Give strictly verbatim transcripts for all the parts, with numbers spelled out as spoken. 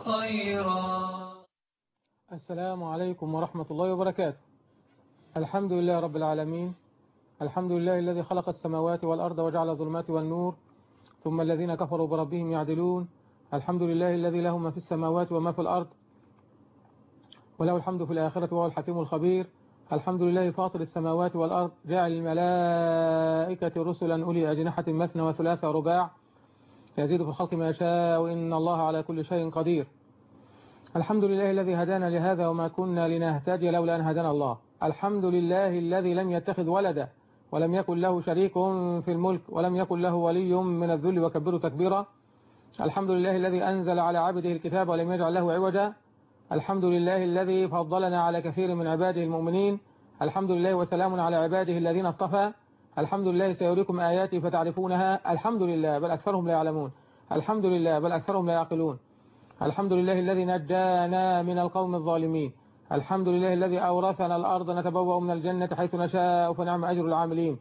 خيرا. السلام عليكم ورحمة الله وبركاته. الحمد لله رب العالمين، الحمد لله الذي خلق السماوات والأرض وجعل الظلمات والنور، ثم الذين كفروا بربهم يعدلون. الحمد لله الذي له ما في السماوات وما في الأرض، وله الحمد في الآخرة وهو الحكيم الخبير. الحمد لله فاطر السماوات والأرض، جاعل الملائكة رسلا أولي أجنحة مثنى وثلاث ورباع، يزيد في الخلق ما يشاء وإن الله على كل شيء قدير. الحمد لله الذي هدانا لهذا وما كنا لنهتدي لولا أن هدانا الله. الحمد لله الذي لم يتخذ ولدا ولم يكن له شريك في الملك ولم يكن له ولي من الذل وكبره تكبيرا. الحمد لله الذي أنزل على عبده الكتاب ولم يجعل له عوجا. الحمد لله الذي فضلنا على كثير من عباده المؤمنين. الحمد لله وسلام على عباده الذين اصطفى. الحمد لله سيريكم آياتي فتعرفونها. الحمد لله بل أكثرهم لا يعلمون. الحمد لله بل أكثرهم لا يعقلون. الحمد لله الذي نجانا من القوم الظالمين. الحمد لله الذي أورثنا الأرض نتبوأ من الجنة حيث نشاء فنعم أجر العاملين.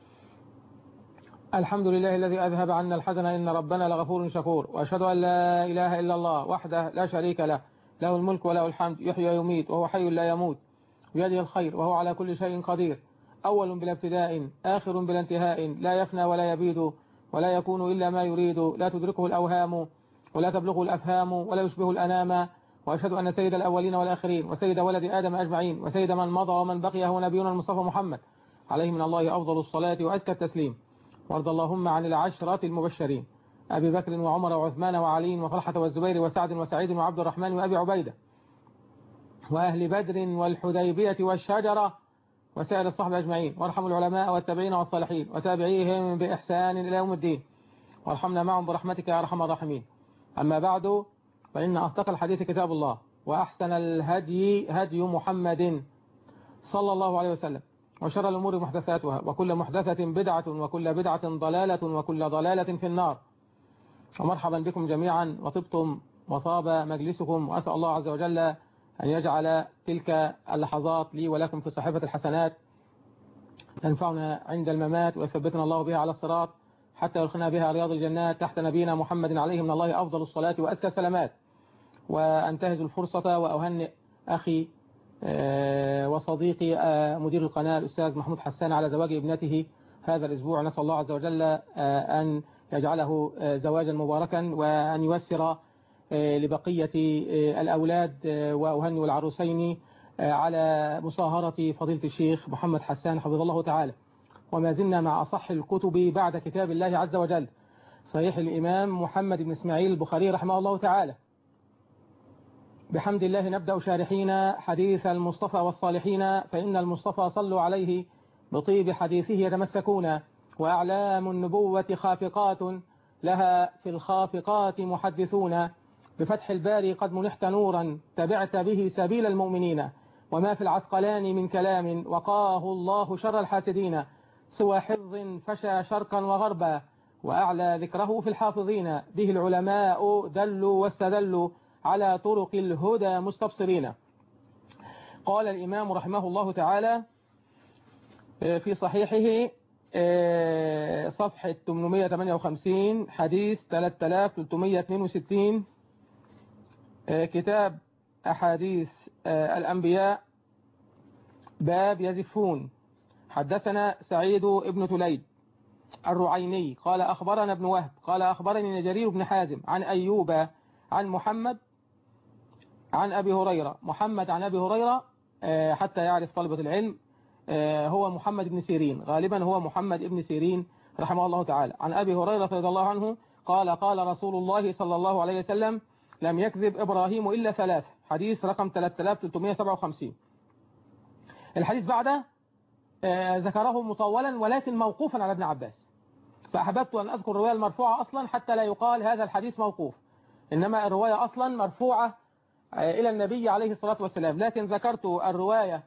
الحمد لله الذي أذهب عنا الحزن إن ربنا لغفور شكور. وأشهد أن لا إله إلا الله وحده لا شريك له، له الملك وله الحمد، يحيي ويميت وهو حي لا يموت، بيده الخير وهو على كل شيء قدير، أول بلا ابتداء آخر بلا انتهاء، لا يفنى ولا يبيد ولا يكون إلا ما يريد، لا تدركه الأوهام ولا تبلغه الأفهام ولا يشبه الأنام. وأشهد أن سيد الأولين والآخرين وسيد ولد آدم أجمعين وسيد من مضى ومن بقي هو نبينا المصطفى محمد عليه من الله أفضل الصلاة وأزكى التسليم. وارض اللهم عن العشرة المبشرين أبي بكر وعمر وعثمان وعلي وطلحة والزبير وسعد وسعيد وعبد الرحمن وأبي عبيدة وأهل بدر والحديبية والشجرة وسائر الصحبة أجمعين. وارحموا العلماء والتابعين والصالحين وتابعيهم بإحسان إلى يوم الدين، وارحمنا معهم برحمتك يا أرحم الراحمين. أما بعد، فإن أصدق الحديث كتاب الله، وأحسن الهدي هدي محمد صلى الله عليه وسلم، وشر الأمور محدثاتها، وكل محدثة بدعة، وكل بدعة ضلالة، وكل ضلالة في النار. ومرحبا بكم جميعا، وطبتم وطاب مجلسكم، وأسأل الله عز وجل أن يجعل تلك اللحظات لي ولكم في صحيفة الحسنات تنفعنا عند الممات، ويثبتنا الله بها على الصراط حتى يدخلنا بها رياض الجنات تحت نبينا محمد عليه من الله أفضل الصلاة وأزكى السلامات. وأنتهز الفرصة وأهنئ أخي وصديقي مدير القناة الأستاذ محمود حسان على زواج ابنته هذا الأسبوع. نسأل الله عز وجل أن يجعله زواجا مباركا وأن ييسر لبقية الأولاد، وأهنئ العروسين على مصاهرة فضيلة الشيخ محمد حسان حفظه الله تعالى. وما زلنا مع أصح الكتب بعد كتاب الله عز وجل، صحيح الإمام محمد بن إسماعيل البخاري رحمه الله تعالى. بحمد الله نبدأ شارحين حديث المصطفى والصالحين، فإن المصطفى صلوا عليه بطيب حديثه يتمسكون، وأعلام النبوة خافقات لها في الخافقات محدثون. بفتح الباري قد منحت نورا تبعت به سبيل المؤمنين، وما في العسقلان من كلام وقاه الله شر الحاسدين، سوى حفظ فشى شرقا وغربا وأعلى ذكره في الحافظين. به العلماء دلوا واستدلوا على طرق الهدى مستبصرين. قال الإمام رحمه الله تعالى في صحيحه صفحة ثمانمائة وثمانية وخمسين حديث ثلاثة آلاف وثلاثمائة واثنين وستين، كتاب أحاديث الأنبياء، باب يزفون. حدثنا سعيد بن تليد الرعيني قال أخبرنا ابن وهب قال أخبرني جرير بن حازم عن أيوب عن محمد عن أبي هريرة. محمد عن أبي هريرة حتى يعرف طلبة العلم هو محمد بن سيرين، غالبا هو محمد بن سيرين رحمه الله تعالى. عن أبي هريرة رضي الله عنه قال قال رسول الله صلى الله عليه وسلم لم يكذب إبراهيم إلا ثلاث. حديث رقم ثلاثة آلاف وثلاثمائة وسبعة وخمسين. الحديث بعده ذكره مطولا ولكن موقوفا على ابن عباس، فأحببت أن أذكر الرواية المرفوعة أصلا حتى لا يقال هذا الحديث موقوف، إنما الرواية أصلا مرفوعة إلى النبي عليه الصلاة والسلام، لكن ذكرت الرواية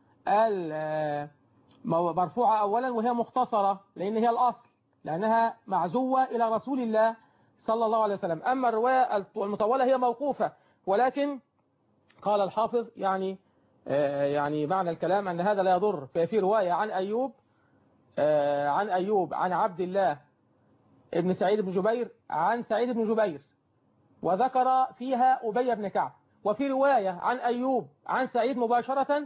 المرفوعة أولا وهي مختصرة لأن هي الأصل، لأنها معزوة إلى رسول الله صلى الله عليه وسلم. أما الرواية المطولة هي موقوفة، ولكن قال الحافظ يعني يعني معنى الكلام أن هذا لا يضر. ففي رواية عن أيوب عن أيوب عن عبد الله ابن سعيد بن جبير عن سعيد بن جبير وذكر فيها أبي بن كعب. وفي رواية عن أيوب عن سعيد مباشرة،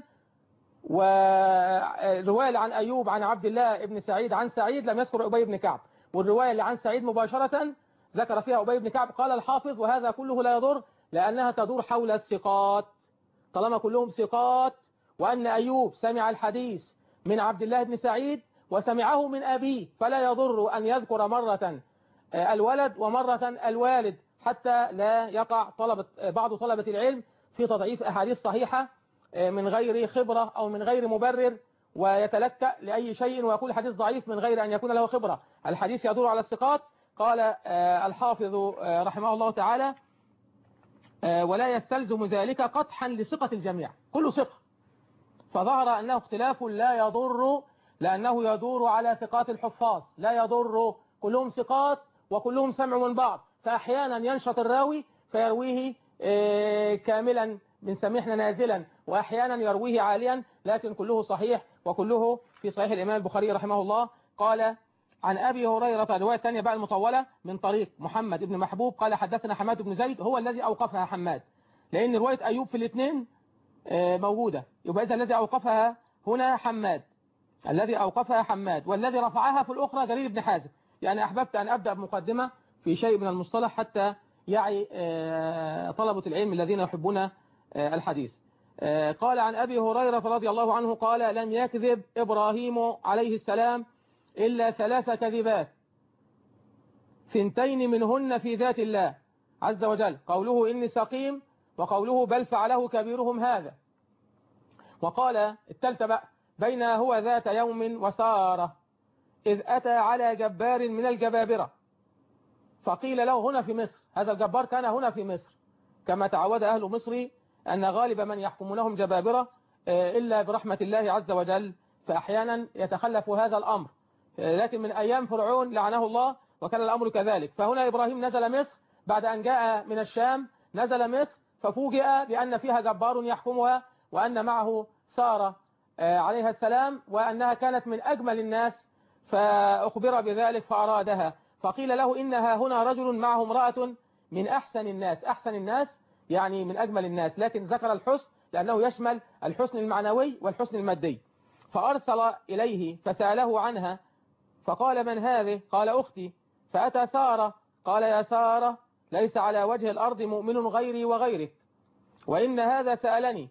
والرواية عن أيوب عن عبد الله بن سعيد عن سعيد لم يذكر أبي بن كعب، والرواية اللي عن سعيد مباشرة ذكر فيها أبي بن كعب. قال الحافظ وهذا كله لا يضر لأنها تدور حول الثقات، طالما كلهم ثقات، وأن أيوب سمع الحديث من عبد الله بن سعيد وسمعه من أبيه، فلا يضر أن يذكر مرة الولد ومرة الوالد حتى لا يقع طلبة بعض طلبة العلم في تضعيف أحاديث صحيحة من غير خبرة أو من غير مبرر، ويتلكأ لأي شيء ويقول حديث ضعيف من غير أن يكون له خبرة. الحديث يدور على الثقات. قال الحافظ رحمه الله تعالى ولا يستلزم ذلك قطحا لثقة الجميع، كل ثقة، فظهر أنه اختلاف لا يضر لأنه يدور على ثقات الحفاظ، لا يضر، كلهم ثقات وكلهم سمع من بعض، فأحيانا ينشط الراوي فيرويه كاملا من سميحنا نازلا، وأحيانا يرويه عاليا، لكن كله صحيح وكله في صحيح الإمام البخاري رحمه الله. قال عن أبي هريرة، رواية ثانية بقى المطولة من طريق محمد بن محبوب قال حدثنا حماد بن زيد، هو الذي أوقفها حماد، لأن رواية أيوب في الاثنين موجودة، يبقى إذا الذي أوقفها هنا حماد، الذي أوقفها حماد، والذي رفعها في الأخرى جرير بن حازم. يعني أحببت أن أبدأ بمقدمة في شيء من المصطلح حتى يعي طلبة العلم الذين يحبون الحديث. قال عن أبي هريرة رضي الله عنه قال لم يكذب إبراهيم عليه السلام إلا ثلاث كذبات، ثنتين منهن في ذات الله عز وجل، قوله إني سقيم، وقوله بل فعله كبيرهم هذا. وقال الثالثة بقى بين هو ذات يوم وسارة إذ أتى على جبار من الجبابرة فقيل له هنا في مصر، هذا الجبار كان هنا في مصر كما تعود أهل مصر أن غالب من يحكمونهم جبابرة إلا برحمة الله عز وجل، فأحيانا يتخلف هذا الأمر، لكن من أيام فرعون لعنه الله وكان الأمر كذلك. فهنا إبراهيم نزل مصر بعد أن جاء من الشام، نزل مصر ففوجئ بأن فيها جبار يحكمها، وأن معه سارة عليها السلام، وأنها كانت من أجمل الناس، فأخبر بذلك فأرادها، فقيل له إنها هنا رجل معه امرأة من أحسن الناس، أحسن الناس يعني من أجمل الناس، لكن ذكر الحسن لأنه يشمل الحسن المعنوي والحسن المادي. فأرسل إليه فسأله عنها فقال من هذه؟ قال أختي. فأتى سارة قال يا سارة ليس على وجه الأرض مؤمن غيري وغيرك، وإن هذا سألني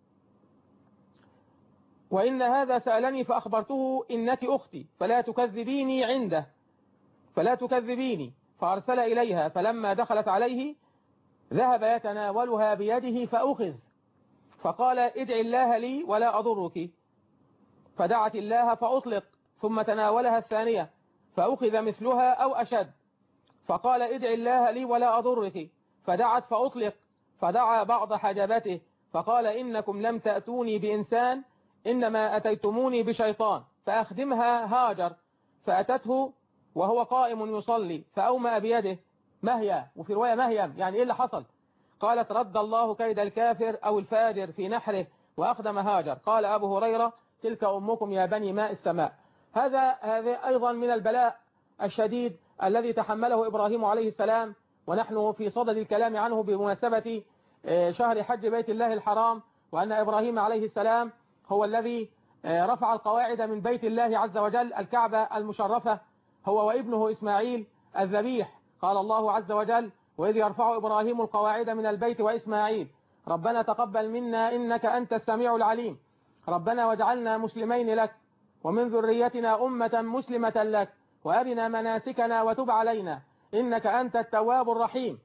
وإن هذا سألني فأخبرته إنك أختي فلا تكذبيني عنده فلا تكذبيني. فأرسل إليها فلما دخلت عليه ذهب يتناولها بيده فأخذ، فقال ادع الله لي ولا أضرك، فدعت الله فأطلق، ثم تناولها الثانية فأخذ مثلها أو أشد، فقال ادع الله لي ولا أضرك، فدعت فأطلق، فدعا بعض حجبته فقال إنكم لم تأتوني بإنسان إنما أتيتموني بشيطان، فأخدمها هاجر، فأتته وهو قائم يصلي فأومأ بيده مهيا، وفي رواية مهيم، يعني إيه اللي حصل؟ قالت رد الله كيد الكافر أو الفاجر في نحره وأخدم هاجر. قال أبو هريرة تلك أمكم يا بني ماء السماء. هذا هذا أيضا من البلاء الشديد الذي تحمله إبراهيم عليه السلام، ونحن في صدد الكلام عنه بمناسبة شهر حج بيت الله الحرام، وأن إبراهيم عليه السلام هو الذي رفع القواعد من بيت الله عز وجل الكعبة المشرفة، هو وابنه إسماعيل الذبيح. قال الله عز وجل وإذ يرفع إبراهيم القواعد من البيت وإسماعيل ربنا تقبل منا إنك أنت السميع العليم، ربنا واجعلنا مسلمين لك ومن ذريتنا أمة مسلمة لك وأرنا مناسكنا وتب علينا إنك أنت التواب الرحيم.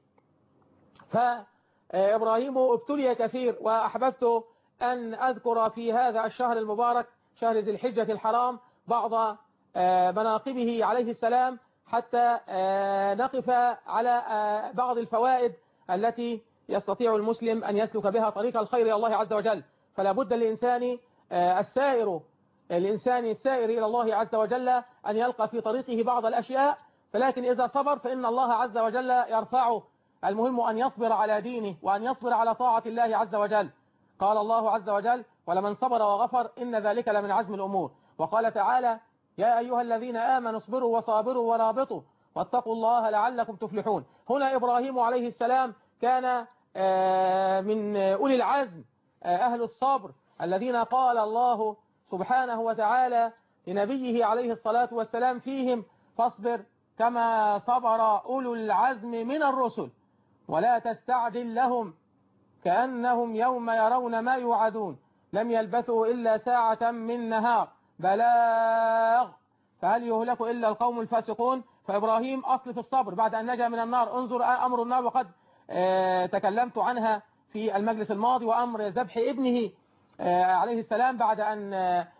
فإبراهيم ابتلي كثير، وأحببت أن أذكر في هذا الشهر المبارك شهر ذي الحجة الحرام بعض مناقبه عليه السلام، حتى نقف على بعض الفوائد التي يستطيع المسلم أن يسلك بها طريق الخير إلى الله عز وجل. فلا بد للإنسان السائر الإنسان السائر إلى الله عز وجل أن يلقى في طريقه بعض الأشياء، فلكن إذا صبر فإن الله عز وجل يرفعه. المهم أن يصبر على دينه وأن يصبر على طاعة الله عز وجل. قال الله عز وجل ولمن صبر وغفر إن ذلك لمن عزم الأمور. وقال تعالى يا أيها الذين آمنوا اصبروا وصابروا ورابطوا واتقوا الله لعلكم تفلحون. هنا إبراهيم عليه السلام كان من أولي العزم، أهل الصبر الذين قال الله سبحانه وتعالى لنبيه عليه الصلاة والسلام فيهم: فاصبر كما صبر أولو العزم من الرسل ولا تستعجل لهم كأنهم يوم يرون ما يوعدون لم يلبثوا إلا ساعة من نهار بلاغ فهل يهلك إلا القوم الفاسقون. فإبراهيم أصل في الصبر بعد أن نجا من النار. انظر أمر النار، وقد تكلمت عنها في المجلس الماضي، وأمر ذبح ابنه عليه السلام بعد أن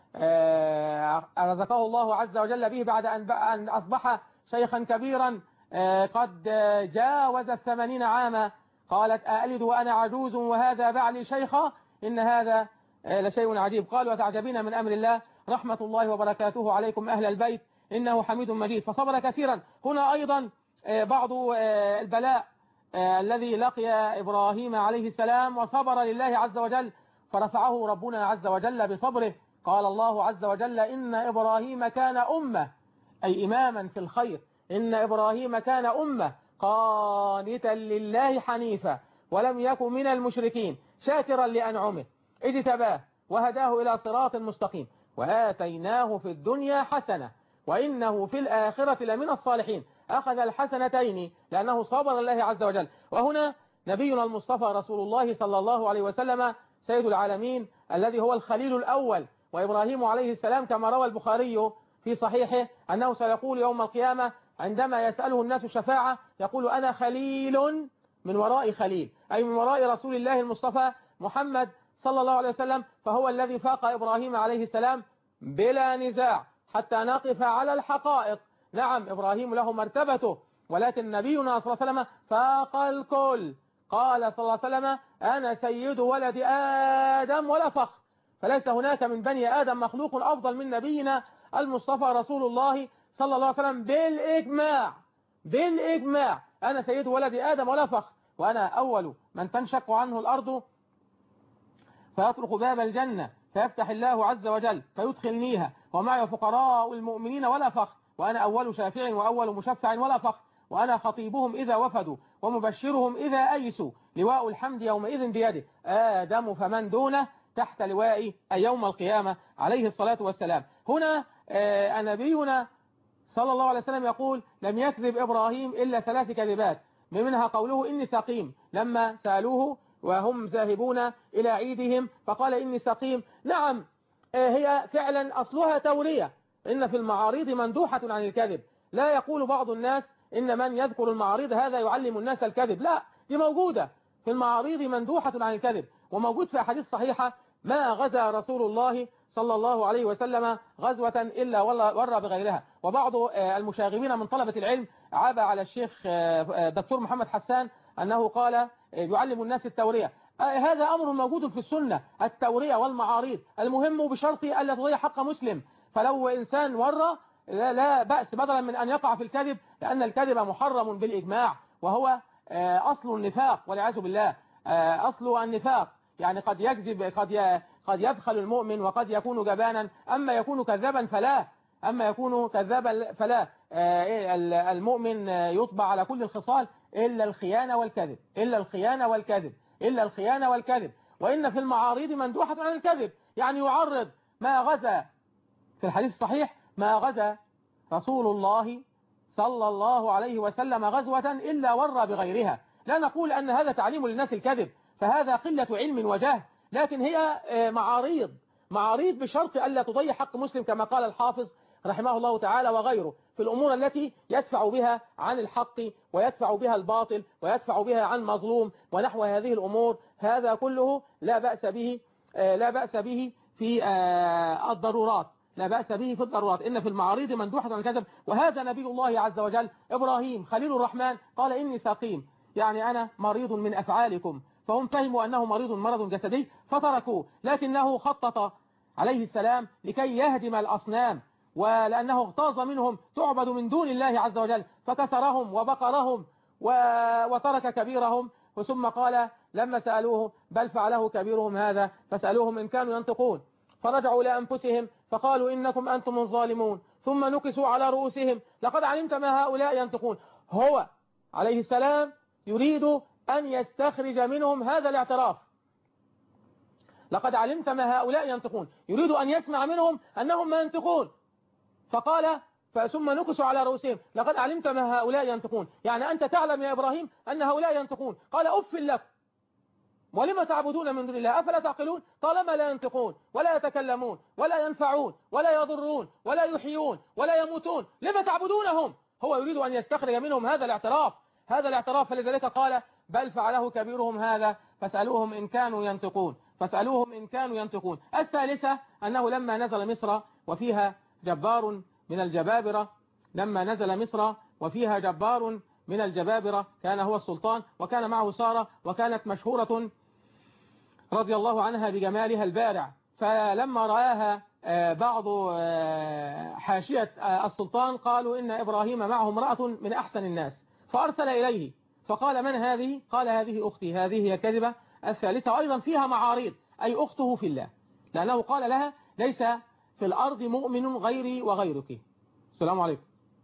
رزقه الله عز وجل به بعد أن أصبح شيخا كبيرا قد جاوز الثمانين عاما. قالت: أألد وأنا عجوز وهذا بعلي شيخا إن هذا لشيء عجيب. قال: وتعجبين من أمر الله رحمة الله وبركاته عليكم أهل البيت إنه حميد مجيد. فصبر كثيرا. هنا أيضا بعض البلاء الذي لقي إبراهيم عليه السلام وصبر لله عز وجل فرفعه ربنا عز وجل بصبره. قال الله عز وجل: إن إبراهيم كان أمة، أي إماما في الخير. إن إبراهيم كان أمة قانتا لله حنيفا ولم يكن من المشركين شاكرا لأنعمه اجتباه وهداه إلى صراط مستقيم وآتيناه في الدنيا حسنة وإنه في الآخرة لمن الصالحين. أخذ الحسنتين لأنه صبر لله عز وجل. وهنا نبينا المصطفى رسول الله صلى الله عليه وسلم سيد العالمين الذي هو الخليل الأول. وإبراهيم عليه السلام كما روى البخاري في صحيحه أنه سيقول يوم القيامة عندما يسأله الناس الشفاعة يقول: أنا خليل من وراء خليل، أي من وراء رسول الله المصطفى محمد صلى الله عليه وسلم. فهو الذي فاق إبراهيم عليه السلام بلا نزاع حتى نقف على الحقائق. نعم إبراهيم له مرتبته، ولكن نبينا صلى الله عليه وسلم فاق الكل. قال صلى الله عليه وسلم: أنا سيد ولد آدم ولا فخر. فليس هناك من بني آدم مخلوق أفضل من نبينا المصطفى رسول الله صلى الله عليه وسلم بالإجماع. بالإجماع أنا سيد ولد آدم ولا فخر، وأنا أول من تنشق عنه الأرض فيطرق باب الجنة فيفتح الله عز وجل فيدخلنيها ومعي فقراء المؤمنين ولا فخر، وأنا أول شافع وأول مشفع ولا فخر، وأنا خطيبهم إذا وفدوا ومبشرهم إذا أيسوا، لواء الحمد يومئذ بيده، آدم فمن دونه تحت لوائي يوم القيامة عليه الصلاة والسلام. هنا نبينا صلى الله عليه وسلم يقول: لم يكذب إبراهيم إلا ثلاث كذبات، منها قوله إني سقيم لما سألوه وهم ذاهبون إلى عيدهم فقال إني سقيم. نعم هي فعلا أصلها تورية، إن في المعاريض مندوحة عن الكذب. لا يقول بعض الناس إن من يذكر المعاريض هذا يعلم الناس الكذب، لا، دي موجودة في المعاريض مندوحة عن الكذب. وموجود في أحاديث صحيحة: ما غزا رسول الله صلى الله عليه وسلم غزوة إلا ور بغيرها. وبعض المشاغبين من طلبة العلم عاب على الشيخ دكتور محمد حسان أنه قال يعلم الناس التورية. هذا أمر موجود في السنة، التورية والمعاريض، المهم بشرط ألا تضيع حق مسلم. فلو إنسان ورى لا, لا بأس بدلا من أن يقع في الكذب، لأن الكذب محرم بالإجماع وهو أصل النفاق والعياذ بالله. أصل النفاق يعني قد يكذب، قد قد يبخل المؤمن وقد يكون جبانا، أما يكون كذابا فلا أما يكون كذابا فلا المؤمن يطبع على كل الخصال إلا الخيانة والكذب إلا الخيانة والكذب إلا الخيانة والكذب. وإن في المعارض مندوحة عن الكذب، يعني يعرض ما غزا في الحديث الصحيح: ما غزا رسول الله صلى الله عليه وسلم غزوة إلا ور بغيرها. لا نقول أن هذا تعليم للناس الكذب، فهذا قلة علم وجهل، لكن هي معاريض معاريض بشرط ألا تضيع حق مسلم كما قال الحافظ رحمه الله تعالى وغيره في الأمور التي يدفع بها عن الحق ويدفع بها الباطل ويدفع بها عن مظلوم ونحو هذه الأمور. هذا كله لا بأس به لا بأس به في الضرورات لا بأس به في الضرورات. إن في المعاريض مندوحة عن الكذب. وهذا نبي الله عز وجل إبراهيم خليل الرحمن قال إني سقيم، يعني أنا مريض من أفعالكم. فهم فهموا أنه مريض مرض جسدي فتركوه، لكنه خطط عليه السلام لكي يهدم الأصنام، ولأنه اغتاظ منهم تعبد من دون الله عز وجل فكسرهم وبقرهم وترك كبيرهم. ثم قال لما سألوه بل فعله كبيرهم هذا فسألوهم إن كانوا ينطقون، فرجعوا لأنفسهم فقالوا إنكم أنتم الظالمون، ثم نكسوا على رؤوسهم لقد علمت ما هؤلاء ينطقون. هو عليه السلام يريد أن يستخرج منهم هذا الاعتراف. لقد علمت ما هؤلاء ينطقون، يريد أن يسمع منهم أنهم ما ينطقون. فقال ثم نكسوا على رؤوسهم لقد علمت ما هؤلاء ينطقون، يعني أنت تعلم يا إبراهيم أن هؤلاء ينطقون. قال أف لكم ولما تعبدون من دون الله أفلا تعقلون؟ طالما لا ينطقون ولا يتكلمون ولا ينفعون ولا يضرون ولا يحيون ولا يموتون لما تعبدونهم؟ هو يريد أن يستخرج منهم هذا الاعتراف، هذا الاعتراف. فلذلك قال بل فعله كبيرهم هذا فاسألوهم إن كانوا ينطقون، فاسألوهم إن كانوا ينطقون. الثالثة أنه لما نزل مصر وفيها جبار من الجبابرة، لما نزل مصر وفيها جبار من الجبابرة كان هو السلطان، وكان معه سارة، وكانت مشهورة رضي الله عنها بجمالها البارع. فلما رآها بعض حاشية السلطان قالوا إن إبراهيم معه امرأة من أحسن الناس، فأرسل إليه فقال من هذه؟ قال هذه أختي، هذه هي كذبة. الثالثة أيضا فيها معارض، أي أخته في الله، لأنه قال لها ليس في الأرض مؤمن غيري وغيرك. السلام عليكم.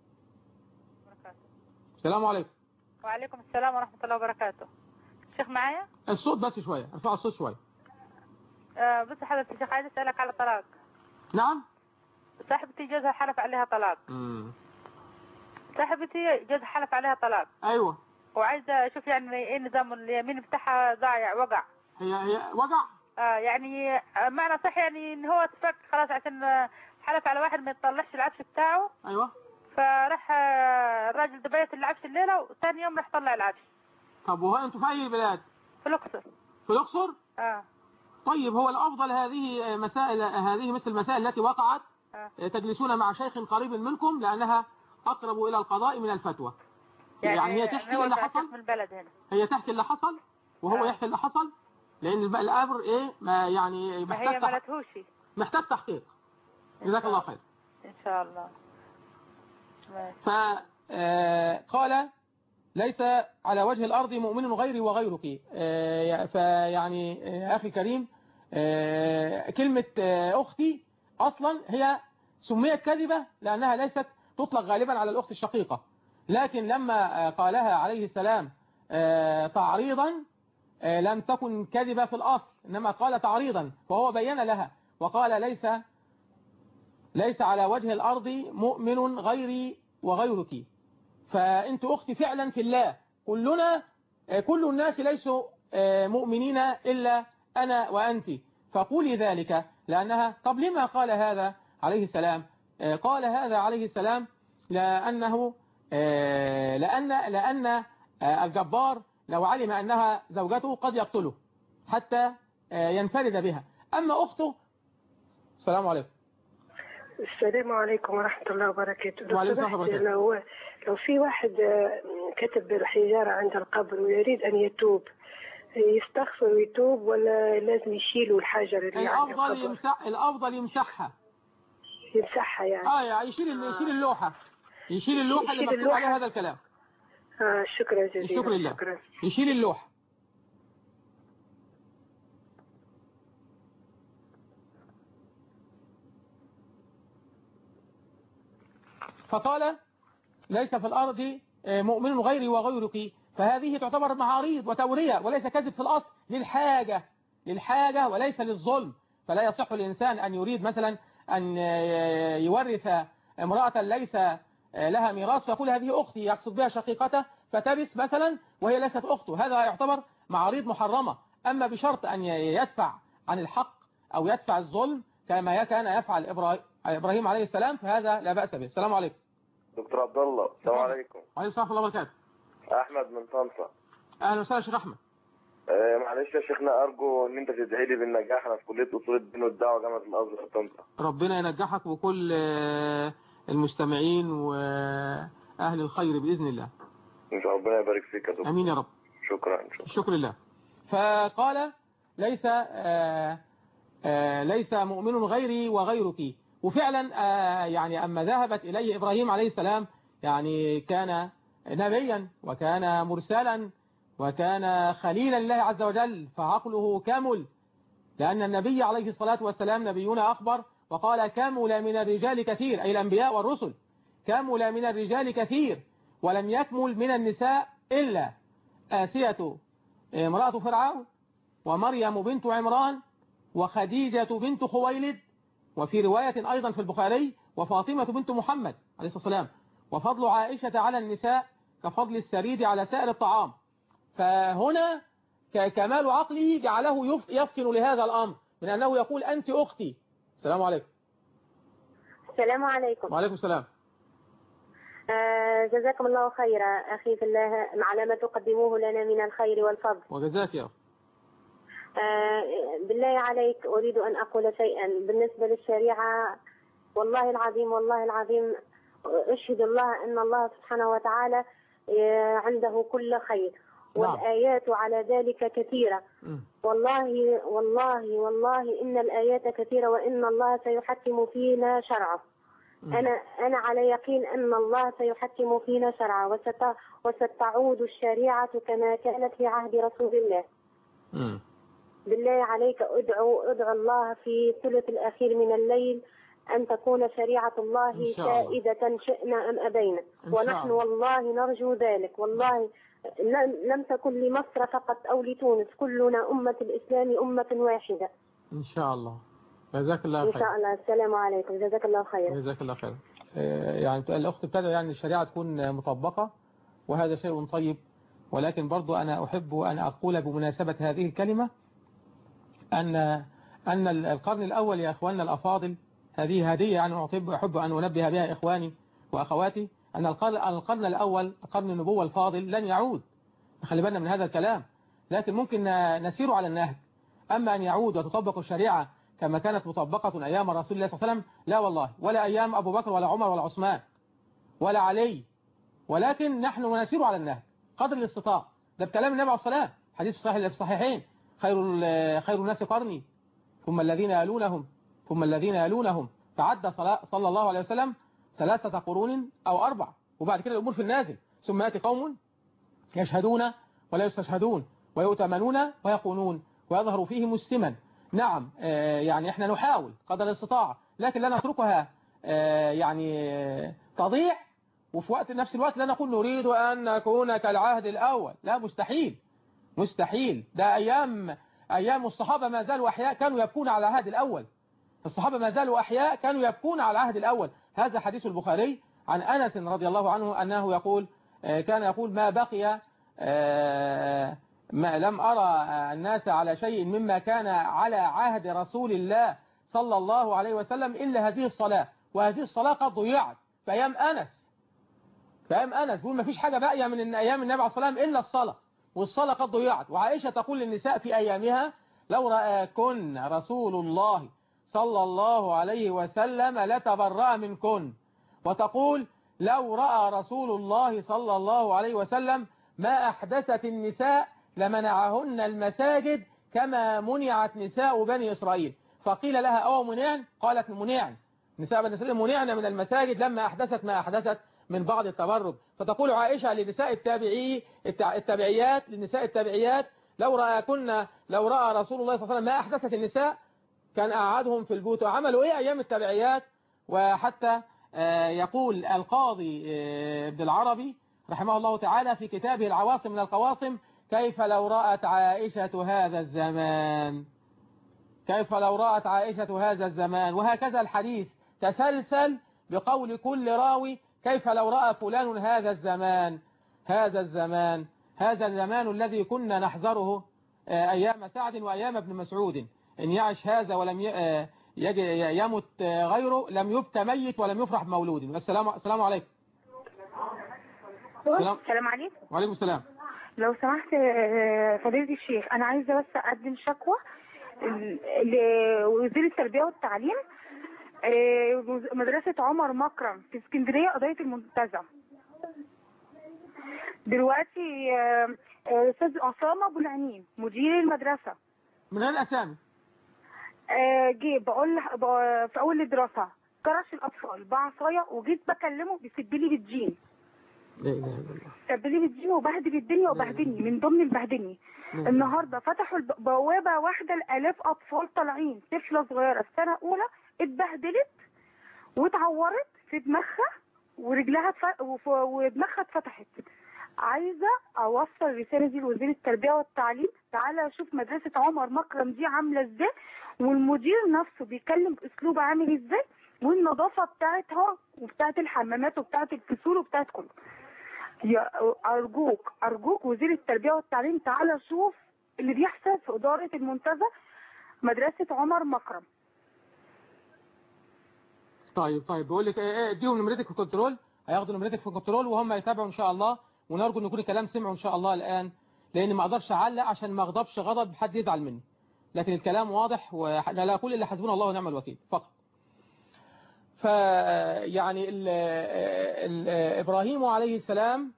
السلام عليكم. وعليكم السلام ورحمة الله وبركاته. الشيخ معايا؟ الصوت بس شوية، ارفع الصوت شوية. أه بس حضرتك الشيخ عايز أسألك على طلاق. نعم. صاحبتي جوزها حلف عليها طلاق. امم صاحبتي جوزها حلف عليها طلاق. ايوه. وعايزة اشوف يعني ايه نظام اليمين بتاعها، ضايع وقع. هي هي وقع؟ اه يعني معنى صح يعني ان هو اتفك خلاص عشان حلف على واحد ما يطلعش العفش بتاعه. ايوه. فراح الراجل دبيت العفش الليلة وثاني يوم راح طلع العفش. طب وهو انتوا في اي بلاد؟ في الاقصر. في الاقصر؟ اه. طيب هو الافضل هذه مسائل، هذه مثل المسائل التي وقعت آه. تجلسون مع شيخ قريب منكم لانها اقرب الى القضاء من الفتوى. يعني, يعني هي تحكي اللي حصل في البلد هنا. هي تحكي اللي حصل وهو آه. يحكي اللي حصل، لان الامر ايه ما يعني محتاج هي ملتهوش، محتاج تحقيق. جزاك الله خير. ان شاء الله. فقال ليس على وجه الأرض مؤمن غيري وغيرك. فيعني أخي الكريم كلمة أختي أصلا هي سميت كذبة لأنها ليست تطلق غالبا على الأخت الشقيقة، لكن لما قالها عليه السلام تعريضا لم تكن كذبة في الأصل، إنما قال تعريضا، وهو بين لها وقال ليس ليس على وجه الأرض مؤمن غيري وغيرك، فأنت أختي فعلا في الله. كلنا كل الناس ليسوا مؤمنين إلا أنا وأنت، فقولي ذلك لأنها. طب لما قال هذا عليه السلام؟ قال هذا عليه السلام لأنه لأن لأن الجبار لو علم أنها زوجته قد يقتله حتى ينفرد بها. أما أخته. السلام عليكم. السلام عليكم ورحمة الله وبركاته. وعليكم السلام وبركاته. لو لو في واحد كتب الحجارة عند القبر ويريد أن يتوب، يستغفر ويتوب ولا لازم يشيلوا الحجر اللي عند القبر؟ الأفضل يمسح، الأفضل يمسحها. يمسحها يعني. اه يعني يشيل آه. يشيل اللوحة، يشيل اللوحة اللي مكتوب عليها هذا الكلام. اه شكرا جزيلا. الشكر لله. شكرا. يشيل اللوحة. فقال ليس في الأرض مؤمن غيري وغيرك، فهذه تعتبر معاريض وتورية وليس كذب في الأصل، للحاجة للحاجة وليس للظلم. فلا يصح الإنسان أن يريد مثلا أن يورث امرأة ليس لها ميراث فيقول هذه أختي، يقصد بها شقيقته فتبس مثلا وهي ليست أخته، هذا يعتبر معاريض محرمة. أما بشرط أن يدفع عن الحق أو يدفع الظلم كما كان يفعل إبراهيم عليه السلام فهذا لا بأس به. السلام عليكم. دكتور عبد الله. السلام عليكم. وعليكم السلام ورحمة الله وبركاته. أحمد من طنطا. أهلا وسهلا شيخ أحمد. أه معلش يا شيخنا، أرجو إن أنت تدعي لي بالنجاح، أنا في كلية أصول الدين والدعوة جامعة الأزهر طنطا. ربنا ينجحك وكل المستمعين وأهل الخير بإذن الله. إن شاء الله، ربنا يبارك فيك يا دكتور. أمين يا رب. شكرا. شكرا. الشكر لله. فقال ليس آآ آآ ليس مؤمن غيري وغيرك، وفعلا يعني أما ذهبت إليه إبراهيم عليه السلام يعني كان نبيا وكان مرسلا وكان خليلا لله عز وجل، فعقله كامل، لأن النبي عليه الصلاة والسلام نبينا أخبر وقال كامل من الرجال كثير، أي الأنبياء والرسل، كامل من الرجال كثير ولم يكمل من النساء إلا آسية امرأة فرعون ومريم بنت عمران وخديجة بنت خويلد، وفي رواية أيضا في البخاري وفاطمة بنت محمد عليه الصلاة والسلام. وفضل عائشة على النساء كفضل السريد على سائر الطعام. فهنا كمال عقله جعله يفطن لهذا الأمر من أنه يقول أنت أختي. السلام عليكم. السلام عليكم. وعليكم السلام. آه جزاكم الله خيرا أخي في الله على ما تقدموه لنا من الخير والفضل. وجزاك يا أخي. آه بالله عليك أريد أن أقول شيئا بالنسبة للشريعة. والله العظيم والله العظيم أشهد الله أن الله سبحانه وتعالى عنده كل خير، والآيات على ذلك كثيرة. والله والله والله إن الآيات كثيرة، وإن الله سيحكم فينا شرعه. أنا أنا على يقين أن الله سيحكم فينا شرعه، وست وستعود الشريعة كما كانت في عهد رسول الله. م. بالله عليك ادعو ادعو الله في الثلث الأخير من الليل أن تكون شريعة الله سائدة شئنا أم أبينا، ونحن والله نرجو ذلك. والله لم تكن لمصر فقط أو لتونس، كلنا أمة الإسلام أمة واحدة إن شاء الله. جزاك الله خير. إن شاء الله. السلام عليكم. جزاك الله خير. جزاك الله خير. يعني الأخت بتدعو يعني الشريعة تكون مطبقة، وهذا شيء طيب، ولكن برضو أنا أحب أن أقول بمناسبة هذه الكلمة أن أن القرن الأول يا أخواننا الأفاضل، هذه هدية يعني أحب أن أنبه بها إخواني وأخواتي، أن القرن الأول قرن النبوة الفاضل لن يعود. خلي بالنا من هذا الكلام، لكن ممكن نسير على النهج. أما أن يعود وتطبق الشريعة كما كانت مطبقة أيام رسول الله صلى الله عليه وسلم، لا والله، ولا أيام أبو بكر ولا عمر ولا عثمان ولا علي، ولكن نحن نسير على النهج قدر الاستطاعة. ده بكلام النبي عليه الصلاة والسلام، حديث صحيح في الصحيحين: خير خير الناس قرني ثم الذين يلونهم ثم الذين يلونهم. فعد صلى الله عليه وسلم ثلاثة قرون أو أربع، وبعد كده الأمور في النازل. ثم يأتي قوم يشهدون ولا يستشهدون ويؤتمنون ويقونون ويظهر فيهم السمن. نعم يعني احنا نحاول قدر الاستطاعة، لكن لا نتركها يعني تضيع، وفي وقت نفس الوقت لا نقول نريد أن نكون كالعهد الأول. لا، مستحيل مستحيل. ده أيام أيام الصحابة ما زالوا أحياء كانوا يبكون على العهد الأول. الصحابة ما زالوا أحياء كانوا يبكون على العهد الأول. هذا حديث البخاري عن أنس رضي الله عنه أنه يقول كان يقول: ما بقي ما لم أرى الناس على شيء مما كان على عهد رسول الله صلى الله عليه وسلم إلا هذه الصلاة، وهذه الصلاة قد ضيعت في أيام أنس. في أيام أنس يقول ما فيش حاجة باقية من أيام النبي عليه الصلاة والسلام إلا الصلاة، والصلاة قد ضيعت. وعائشة تقول للنساء في أيامها: لو رأكن رسول الله صلى الله عليه وسلم لتبرأ منكن. وتقول: لو رأى رسول الله صلى الله عليه وسلم ما أحدثت النساء لمنعهن المساجد كما منعت نساء بني إسرائيل. فقيل لها: أو منعن؟ قالت: منعن. نساء بني إسرائيل منعن من المساجد لما أحدثت ما أحدثت من بعض التبرج. فتقول عائشة لنساء التابعي التابعيات للنساء التابعيات: لو رأكن لو رأى رسول الله صلى الله عليه وسلم ما أحدثت النساء كان أقعدهم في البيوت. وعملوا إيه أيام التابعيات؟ وحتى يقول القاضي ابن العربي رحمه الله تعالى في كتابه العواصم من القواصم: كيف لو رأت عائشة هذا الزمان، كيف لو رأت عائشة هذا الزمان. وهكذا الحديث تسلسل بقول كل راوي: كيف لو رأى فلان هذا الزمان، هذا الزمان هذا الزمان الذي كنا نحذره أيام سعد وأيام ابن مسعود. إن يعش هذا ولم يمت غيره لم يبت ميت ولم يفرح مولود. والسلام السلام عليكم. السلام عليكم. وعليكم السلام. لو سمحت فضيلة الشيخ، أنا عايزة بس أقدم شكوى لوزير التربية والتعليم. مدرسة عمر مكرم في اسكندرية قضية المنتزه. دلوقتي أستاذ عصام أبو العنين مدير المدرسة من غير الأسامي جه بقول في أول الدراسة كرش الأطفال بعصاية، وجيت بكلمه بيسب لي بالجين. لا إله إلا الله. سب لي بالجين وبهدل الدنيا وبهدلني من ضمن البهدلني. النهارده فتحوا بوابة واحدة لآلاف أطفال طالعين، طفلة صغيرة في سنة أولى اتبهدلت واتعورت في دماغها ورجلها ف... ودماغها اتفتحت. عايزه اوصل الرساله دي لوزير التربيه والتعليم. تعالى شوف مدرسه عمر مكرم دي عامله ازاي، والمدير نفسه بيتكلم باسلوب عامل ازاي، والنظافه بتاعتها وبتاعت الحمامات وبتاعت الفصول وبتاعت كله. يا ارجوك ارجوك وزير التربيه والتعليم، تعالى شوف اللي بيحصل في اداره المنتزه مدرسه عمر مكرم. طيب طيب بقول لك ايه، اديهم نمرتك في الكنترول، هياخدوا نمرتك في الكنترول وهم يتابعوا ان شاء الله، ونرجو ان يكون الكلام سمعوا ان شاء الله الان، لان ما اقدرش اعلق عشان ما اغضبش غضب حد يزعل مني، لكن الكلام واضح ولا اقول الا حسبنا الله ونعم الوكيل فقط. ف يعني ال ال ابراهيم عليه السلام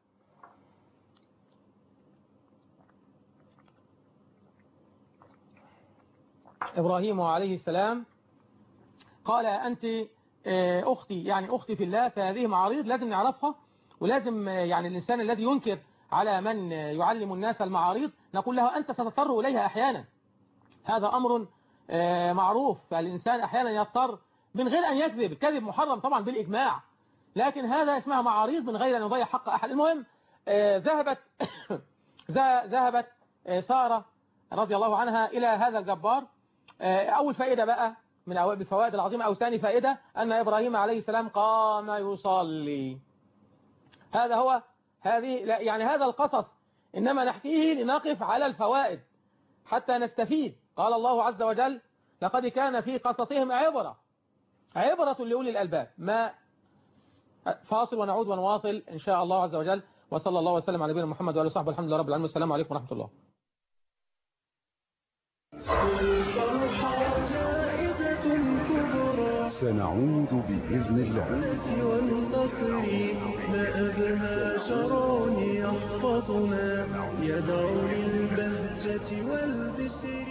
ابراهيم عليه السلام قال انت أختي، يعني أختي في الله، فهذه معارض لازم نعرفها، ولازم يعني الإنسان الذي ينكر على من يعلم الناس المعارض نقول له أنت ستضطر إليها أحيانا، هذا أمر معروف، فالإنسان أحيانا يضطر من غير أن يكذب، الكذب محرم طبعا بالإجماع، لكن هذا اسمها معارض من غير أن يضيع حق أحد. المهم ذهبت ذهبت سارة رضي الله عنها إلى هذا الجبار. أول فائدة بقى من أوائل الفوائد العظيمة، أو ثاني فائدة، أن إبراهيم عليه السلام قام يصلي. هذا هو هذه يعني هذا القصص إنما نحكيه لنقف على الفوائد حتى نستفيد. قال الله عز وجل لقد كان في قصصهم عبرة عبرة لأولي الألباب. ما فاصل ونعود ونواصل إن شاء الله عز وجل. وصلى الله وسلم على نبينا محمد وعلى صحبه الحمد لله رب العالمين. والسلام عليكم ورحمة الله. سنعود بإذن الله. والفقر ما أبهى شرع يحفظنا يدعو للبهجة والبسر.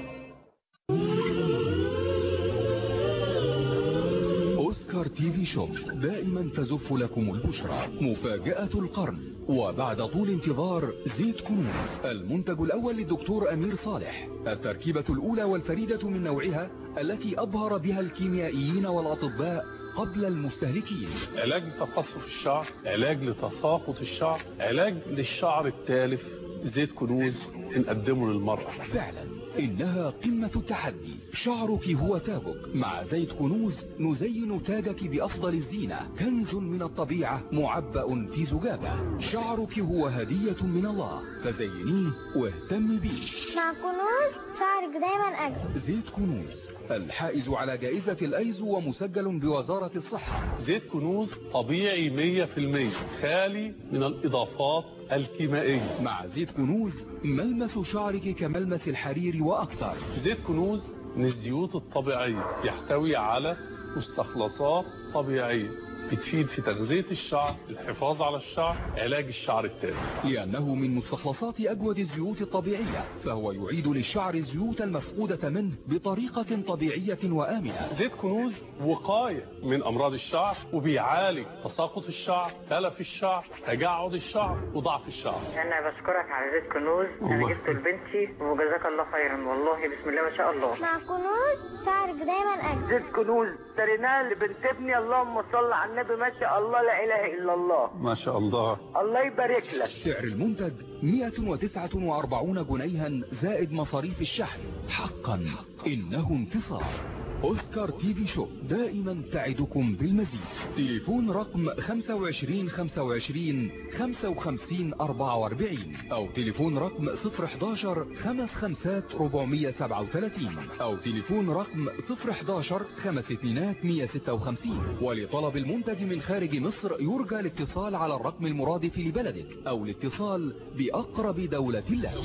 أوسكار تي في شوب دائما تزف لكم البشرى. مفاجأة القرن وبعد طول انتظار زيت كنوز، المنتج الأول للدكتور أمير صالح، التركيبة الأولى والفريدة من نوعها التي أبهر بها الكيميائيين والأطباء قبل المستهلكين. علاج لتقصف الشعر، علاج لتساقط الشعر، علاج للشعر التالف. زيت كنوز نقدمه للمرأة. فعلا إنها قمة التحدي. شعرك هو تاجك، مع زيت كنوز نزين تاجك بأفضل الزينة. كنز من الطبيعة معبأ في زجاجة. شعرك هو هدية من الله، فزينيه واهتمي بيه. مع كنوز شعرك دايما أجمل. زيت كنوز الحائز على جائزة الأيزو ومسجل بوزارة الصحة. زيت كنوز طبيعي مية في المية، خالي من الإضافات الكيميائية. مع زيت كنوز ملمس شعرك كملمس الحرير وأكثر. زيت كنوز من الزيوت الطبيعية، يحتوي على مستخلصات طبيعية بتفيد في تغذية الشعر، الحفاظ على الشعر، علاج الشعر التالف. لأنه من مستخلصات أجود الزيوت الطبيعية، فهو يعيد للشعر الزيوت المفقودة منه بطريقة طبيعية وآمنة. زيت كنوز وقاية من أمراض الشعر، وبيعالج تساقط الشعر، تلف الشعر، تجعد الشعر، وضعف الشعر. أنا بشكرك على زيت كنوز، أنا جبته لبنتي وجزاك الله خيرا، والله بسم الله ما شاء الله. مع كنوز شعرك دايما أجمل. زيت كنوز اشتريناه لبنت ابني، اللهم صل على النبي، ما شاء الله لا اله الا الله، ما شاء الله، الله يبارك لك. سعر المنتج مئة وتسعة وأربعين جنيها زائد مصاريف الشحن. حقا إنه انتصار. أوسكار تي في شوب دائما تعدكم بالمزيد. تليفون رقم خمسة وعشرين خمسة وعشرين خمسة وخمسين أربعة وأربعين، أو تليفون رقم صفر حداشر خمس خمسات أربعمية سبعة وثلاثين، أو تليفون رقم صفر حداشر خمس اتنينات مية ستة وخمسين. ولطلب المنتج من خارج مصر يرجى الاتصال على الرقم المرادف لبلدك، أو الاتصال بأقرب دولة لك.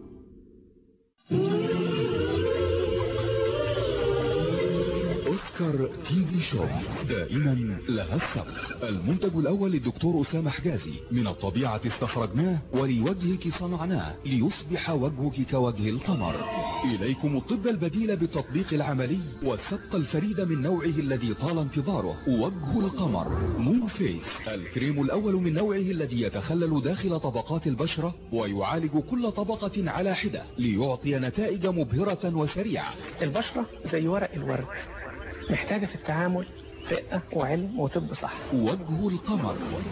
أوسكار أوسكار تي في شوب دائما لها السبق. المنتج الأول للدكتور أسامة حجازي، من الطبيعة استخرجناه ولوجهك صنعناه ليصبح وجهك كوجه القمر. إليكم الطب البديل بالتطبيق العملي والسبق الفريد من نوعه الذي طال انتظاره، وجه القمر مون فيس، الكريم الأول من نوعه الذي يتخلل داخل طبقات البشرة ويعالج كل طبقة على حدة ليعطي نتائج مبهرة وسريعة. البشرة زي ورق الورد، محتاجة في التعامل رقة وعلم وطب صح. وجه القمر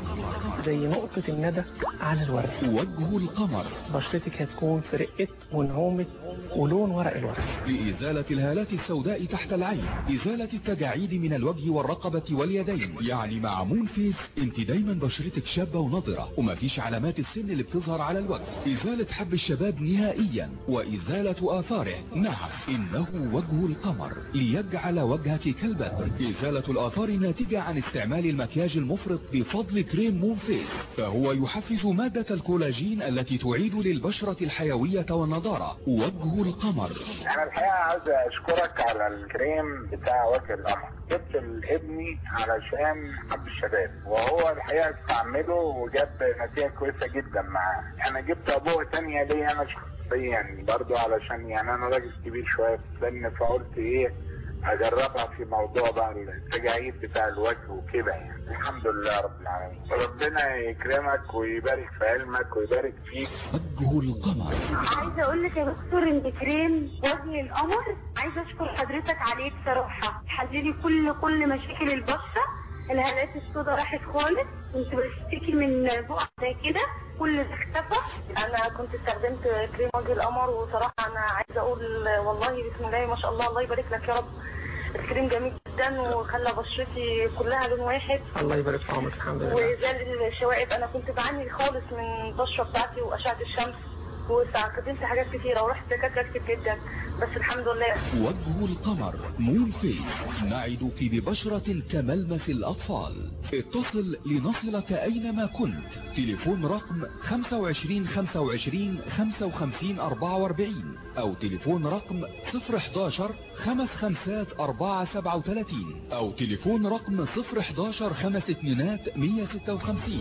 زي نقطة الندى على الورد. وجه القمر بشرتك هتكون في رقة ونعومة ولون ورق الورد. لإزالة الهالات السوداء تحت العين، إزالة التجاعيد من الوجه والرقبة واليدين. يعني مع مون فيس انت دايما بشرتك شابة ونضرة ومفيش علامات السن اللي بتظهر على الوجه. إزالة حب الشباب نهائيا وإزالة آثاره. نعم، إنه وجه القمر ليجعل وجهك كالبدر. إزالة الآثار الناتجة عن استعمال المكياج المفرط بفضل كريم مون فيس، فهو يحفز مادة الكولاجين التي تعيد للبشرة الحيوية والنضارة. وجه القمر. أنا الحقيقة عايز أشكرك على الكريم بتاع وجه القمر. جبت لابني علشان حب الشباب، وهو الحقيقة استعمله وجاب نتيجة كويسة جدا معاه. أنا جبت أبوه تانية ليه أنا شخصيا برضو، علشان يعني أنا راجل كبير شوية في السن، فقلت إيه اجربها في موضوع بقى التجاعيد بتاع الوجه وكده. يعني الحمد لله رب العالمين، ربنا يكرمك ويبارك في علمك ويبارك فيك. وجه القمر. عايزه اقول لك يا دكتور ان كريم وجه القمر عايزه اشكر حضرتك عليه بصراحه، حللي كل كل مشاكل البشره. الهالات السوداء راحت خالص، كنت بشتكي من بقع زي كده كل ده اختفى. انا كنت استخدمت كريم وجه القمر، وصراحه انا عايزه اقول والله بسم الله ما شاء الله، الله يبارك لك يا رب. الكريم جميل جدا وخلى بشرتي كلها لون واحد. الله يبارك في عمرك. الحمد لله. وزال الشوائب، انا كنت بعاني خالص من البشره بتاعتي واشعه الشمس، واستخدمت حاجات كتيره ورحت دكاتره كتير جدا، بس الحمد لله. وجه القمر مون فيس، نعدك ببشرة كملمس الأطفال. اتصل لنصلك أينما كنت. تليفون رقم خمسة وعشرين خمسة وعشرين خمسة وخمسين أربعة وأربعين أو تليفون رقم صفر حداشر خمس خمسات أربعة سبعة وثلاثين أو تليفون رقم صفر حداشر خمس اتنينات مية ستة وخمسين.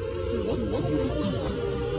وجه القمر.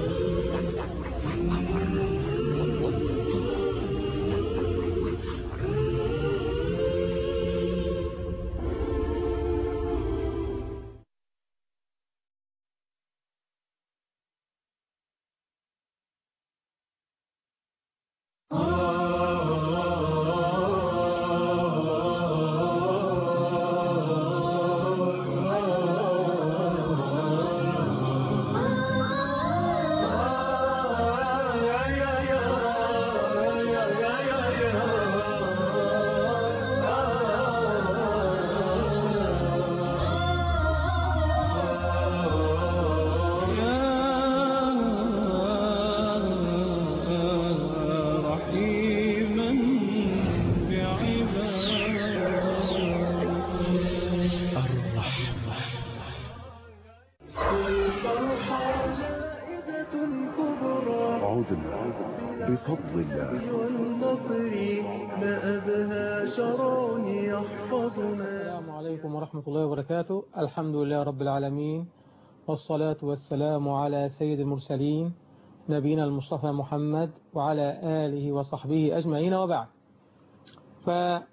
بفضل الله والمطر ما أبهى شرع يحفظنا. السلام عليكم ورحمة الله وبركاته. الحمد لله رب العالمين، والصلاة والسلام على سيد المرسلين نبينا المصطفى محمد وعلى آله وصحبه أجمعين، وبعد. ف...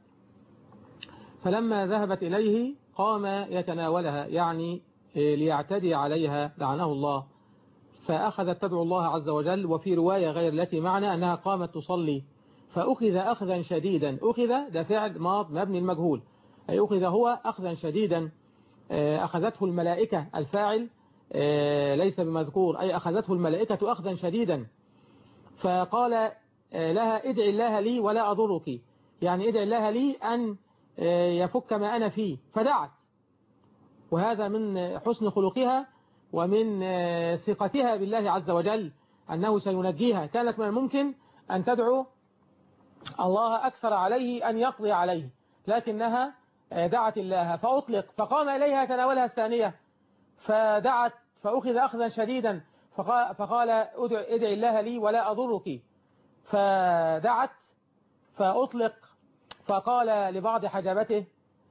فلما ذهبت إليه قام يتناولها، يعني ليعتدي عليها لعنه الله، فأخذت تدعو الله عز وجل. وفي رواية غير التي معنا أنها قامت تصلي فأخذ أخذا شديدا. أخذ ده فعل ماض مبني المجهول، أي أخذ هو أخذا شديدا، أخذته الملائكة، الفاعل ليس بمذكور، أي أخذته الملائكة أخذا شديدا. فقال لها ادعي الله لي ولا أضرك، يعني ادعي الله لي أن يفك ما أنا فيه. فدعت، وهذا من حسن خلقها ومن ثقتها بالله عز وجل أنه سينجيها. كانت من الممكن أن تدعو الله أكثر عليه أن يقضي عليه، لكنها دعت الله فأطلق. فقام إليها تناولها الثانية فدعت فأخذ أخذا شديدا، فقال ادعي الله لي ولا أضرك. فدعت فأطلق، فقال لبعض حجبته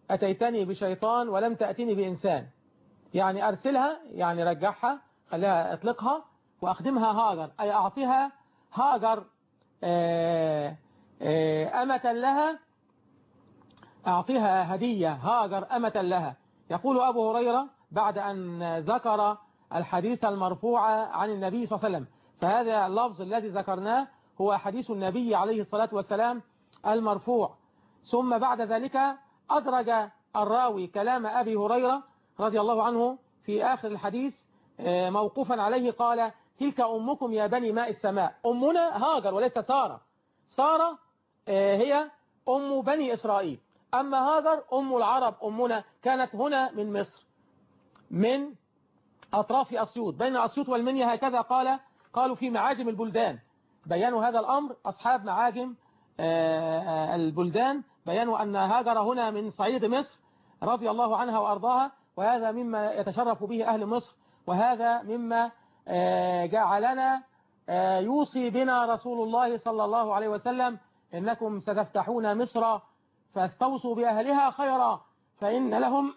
أتيتني بشيطان ولم تأتني بإنسان. يعني أرسلها، يعني رجعها، خليها اطلقها وأخدمها هاجر، أي أعطيها هاجر آه آه أمة لها، أعطيها هدية هاجر أمة لها. يقول أبو هريرة بعد أن ذكر الحديث المرفوع عن النبي صلى الله عليه وسلم، فهذا اللفظ الذي ذكرناه هو حديث النبي عليه الصلاة والسلام المرفوع. ثم بعد ذلك أدرج الراوي كلام أبي هريرة رضي الله عنه في آخر الحديث موقوفا عليه، قال تلك أمكم يا بني ماء السماء. أمنا هاجر وليس سارة، سارة هي أم بني إسرائيل، أما هاجر أم العرب، أمنا كانت هنا من مصر، من أطراف أسيوط، بين أسيوط والمنيا، هكذا قال قالوا في معاجم البلدان، بيانوا هذا الأمر أصحاب معاجم البلدان، بيانوا أن هاجر هنا من صعيد مصر رضي الله عنها وأرضاها، وهذا مما يتشرف به أهل مصر، وهذا مما جعلنا يوصي بنا رسول الله صلى الله عليه وسلم إنكم ستفتحون مصر فاستوصوا بأهلها خيرا فإن لهم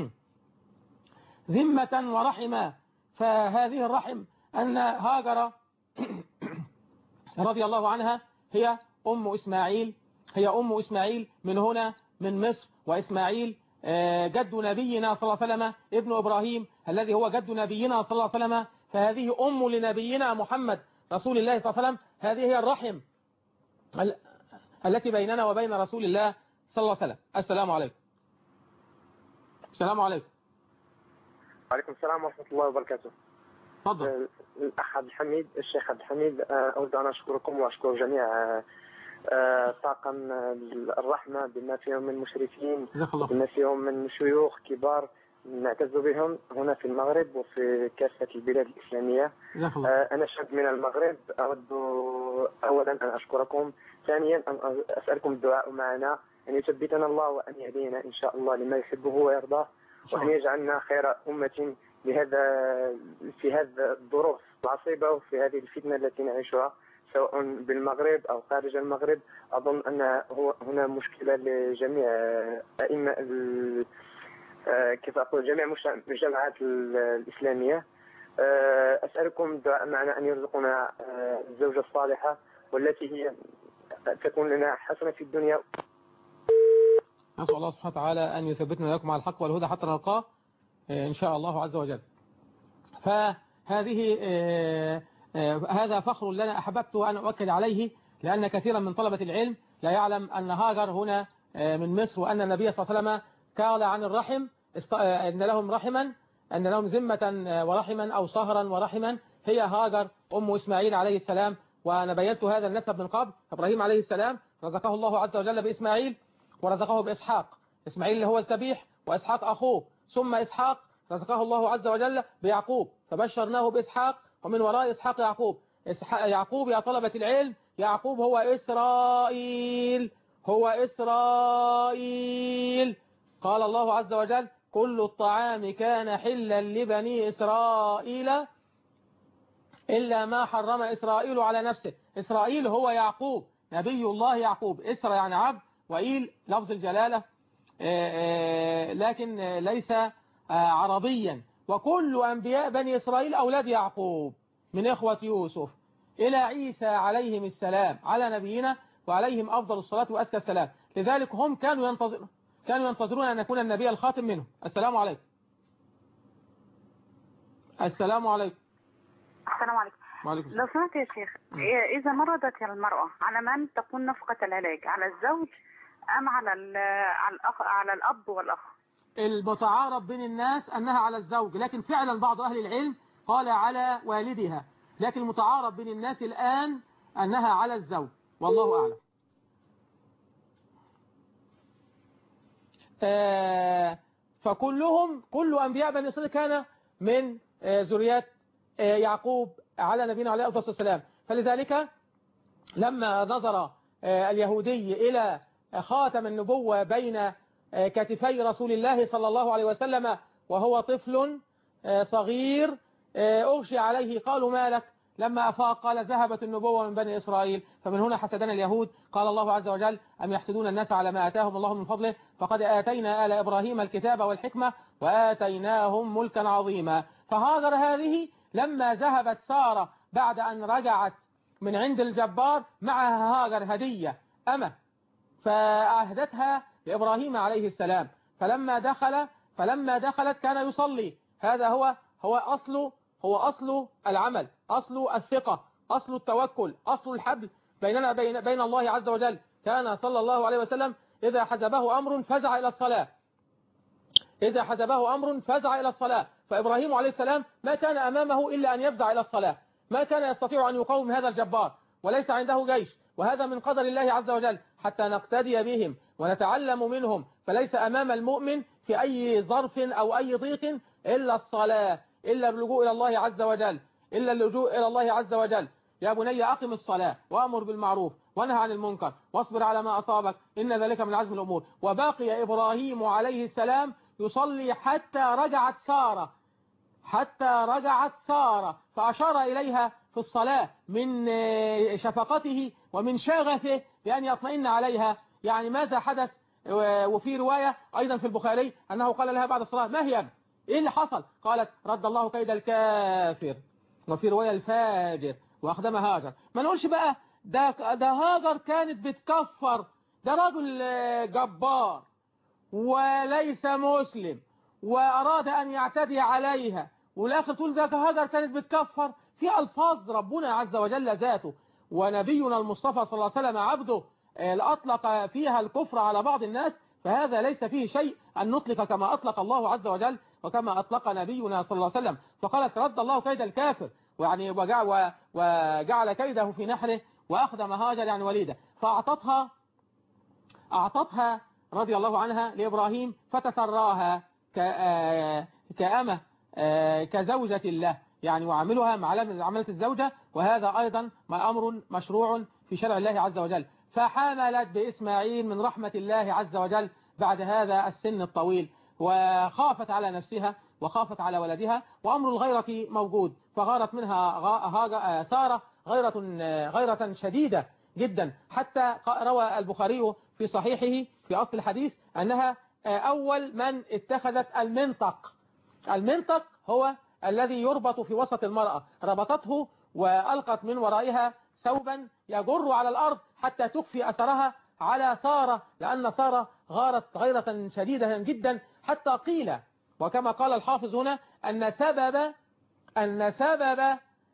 ذمة ورحمة. فهذه الرحم أن هاجر رضي الله عنها هي أم إسماعيل، هي أم إسماعيل من هنا من مصر، وإسماعيل جد نبينا صلى الله عليه وسلم ابن إبراهيم الذي هو جد نبينا صلى الله عليه وسلم، فهذه أم لنبينا محمد رسول الله صلى الله عليه وسلم. هذه هي الرحم التي بيننا وبين رسول الله صلى الله عليه وسلم. السلام عليكم. السلام عليكم. وعليكم السلام ورحمة الله وبركاته. تفضل. الأخ عبد الحميد، الشيخ عبد الحميد، أود أن أشكركم وأشكر جميع طاقم الرحمة بما فيهم من مشرفين، بما فيهم من شيوخ كبار نعتز بهم هنا في المغرب وفي كافة البلاد الإسلامية. أنا شاب من المغرب، أود أولا أن أشكركم، ثانيا أن أسألكم الدعاء معنا أن يثبتنا الله وأن يهدينا إن شاء الله لما يحبه ويرضاه، وأن يجعلنا خير أمة لهذا في هذا الظروف العصيبة وفي هذه الفتنة التي نعيشها سواء بالمغرب أو خارج المغرب. أظن أن هنا مشكلة لجميع أئمة كيف أقول جميع الجماعات الإسلامية. أسألكم الدعاء معنا أن يرزقنا الزوجة الصالحة والتي هي تكون لنا حسنة في الدنيا. نسأل الله سبحانه وتعالى أن يثبتنا لكم على الحق والهدى حتى نلقاه إن شاء الله عز وجل. فهذه هذا فخر لنا أحببت أن أؤكد عليه، لأن كثيرا من طلبة العلم لا يعلم أن هاجر هنا من مصر، وأن النبي صلى الله عليه وسلم قال عن الرحم أن لهم رحما، أن لهم ذمة ورحما أو صهرا ورحما، هي هاجر أم إسماعيل عليه السلام. وأنا بينت هذا النسب من قبل. إبراهيم عليه السلام رزقه الله عز وجل بإسماعيل ورزقه بإسحاق، إسماعيل اللي هو الذبيح وإسحاق أخوه، ثم إسحاق رزقه الله عز وجل بيعقوب فبشرناه بإسحاق ومن وراء إسحاق يعقوب. يعقوب يا طلبة العلم، يعقوب هو إسرائيل، هو إسرائيل. قال الله عز وجل كل الطعام كان حلا لبني إسرائيل إلا ما حرم إسرائيل على نفسه. إسرائيل هو يعقوب نبي الله يعقوب، إسرى يعني عبد، وإيل لفظ الجلالة لكن ليس عربيا. وكل أنبياء بني إسرائيل أولاد يعقوب من إخوة يوسف إلى عيسى عليهم السلام على نبينا وعليهم أفضل الصلاة وأزكى السلام. لذلك هم كانوا ينتظرون كانوا ينتظرون أن يكون النبي الخاتم منهم. السلام عليكم. السلام عليكم. السلام عليكم. وعليكم. لو سمحت يا شيخ، إذا مرضت المرأة على من تكون نفقة العلاج؟ على الزوج أم على على الأخ على الأب والأخ؟ المتعارف بين الناس أنها على الزوج، لكن فعلا بعض أهل العلم قال على والدها، لكن المتعارف بين الناس الآن أنها على الزوج، والله أعلم. آه فكلهم كل أنبياء بني إسرائيل كان من آه ذريات آه يعقوب على نبينا عليه الصلاة والسلام. فلذلك لما نظر آه اليهودي إلى خاتم النبوة بين آه كتفي رسول الله صلى الله عليه وسلم وهو طفل آه صغير آه أغشي عليه، قالوا ما لك لما أفاق قال ذهبت النبوة من بني إسرائيل. فمن هنا حسدنا اليهود. قال الله عز وجل أم يحسدون الناس على ما آتاهم الله من فضله فقد آتينا آل إبراهيم الكتاب والحكمة وآتيناهم ملكا عظيما. فهاجر هذه لما ذهبت سارة بعد أن رجعت من عند الجبار معها هاجر هدية أمة فأهدتها لإبراهيم عليه السلام. فلما دخل فلما دخلت كان يصلي. هذا هو هو أصل هو أصل العمل، أصل الثقة، أصل التوكل، أصل الحبل بيننا بين بين الله عز وجل. كان صلى الله عليه وسلم إذا حزبه أمر فزع إلى الصلاة إذا حزبه أمر فزع إلى الصلاة. فإبراهيم عليه السلام ما كان أمامه إلا أن يفزع إلى الصلاة، ما كان يستطيع أن يقاوم هذا الجبار وليس عنده جيش، وهذا من قدر الله عز وجل حتى نقتدي بهم ونتعلم منهم. فليس أمام المؤمن في أي ظرف أو أي ضيق إلا الصلاة، إلا اللجوء إلى الله عز وجل إلا اللجوء إلى الله عز وجل. يا بني أقم الصلاة وأمر بالمعروف وانهى عن المنكر واصبر على ما أصابك إن ذلك من عزم الأمور. وباقي إبراهيم عليه السلام يصلي حتى رجعت سارة حتى رجعت سارة فأشار إليها في الصلاة من شفقته ومن شغفه بأن يطمئن عليها. يعني ماذا حدث؟ وفي رواية أيضا في البخاري أنه قال لها بعد الصلاة ما هي إيه اللي حصل؟ قالت رد الله كيد الكافر. وفي رواية الفاجر وأخدم هاجر. ما نقولش بقى ده, ده هاجر كانت بتكفر، ده رجل جبار وليس مسلم وأراد أن يعتدي عليها والآخر تقول ده هاجر كانت بتكفر. في ألفاظ ربنا عز وجل ذاته ونبينا المصطفى صلى الله عليه وسلم عبده لأطلق فيها الكفر على بعض الناس، فهذا ليس فيه شيء أن نطلق كما أطلق الله عز وجل وكما أطلق نبينا صلى الله عليه وسلم. فقالت رد الله كيد الكافر ويعني وجعل, وجعل كيده في نحره وأخدم هاجر يعني وليدة. فأعطتها أعطتها رضي الله عنها لإبراهيم فتسراها كأمة كزوجة الله يعني وعملها معاملة الزوجة. وهذا أيضا ما أمر مشروع في شرع الله عز وجل. فحملت بإسماعيل من رحمة الله عز وجل بعد هذا السن الطويل وخافت على نفسها وخافت على ولدها. وأمر الغيرة موجود فغارت منها سارة غيرة غيرة شديدة جدا حتى روى البخاري في صحيحه في أصل الحديث أنها أول من اتخذت المنطق. المنطق هو الذي يربط في وسط المرأة، ربطته وألقت من ورائها ثوبا يجر على الأرض حتى تخفي أثرها على سارة، لأن سارة غارت غيرة شديدة جدا حتى قيل وكما قال الحافظ هنا أن سبب أن سبب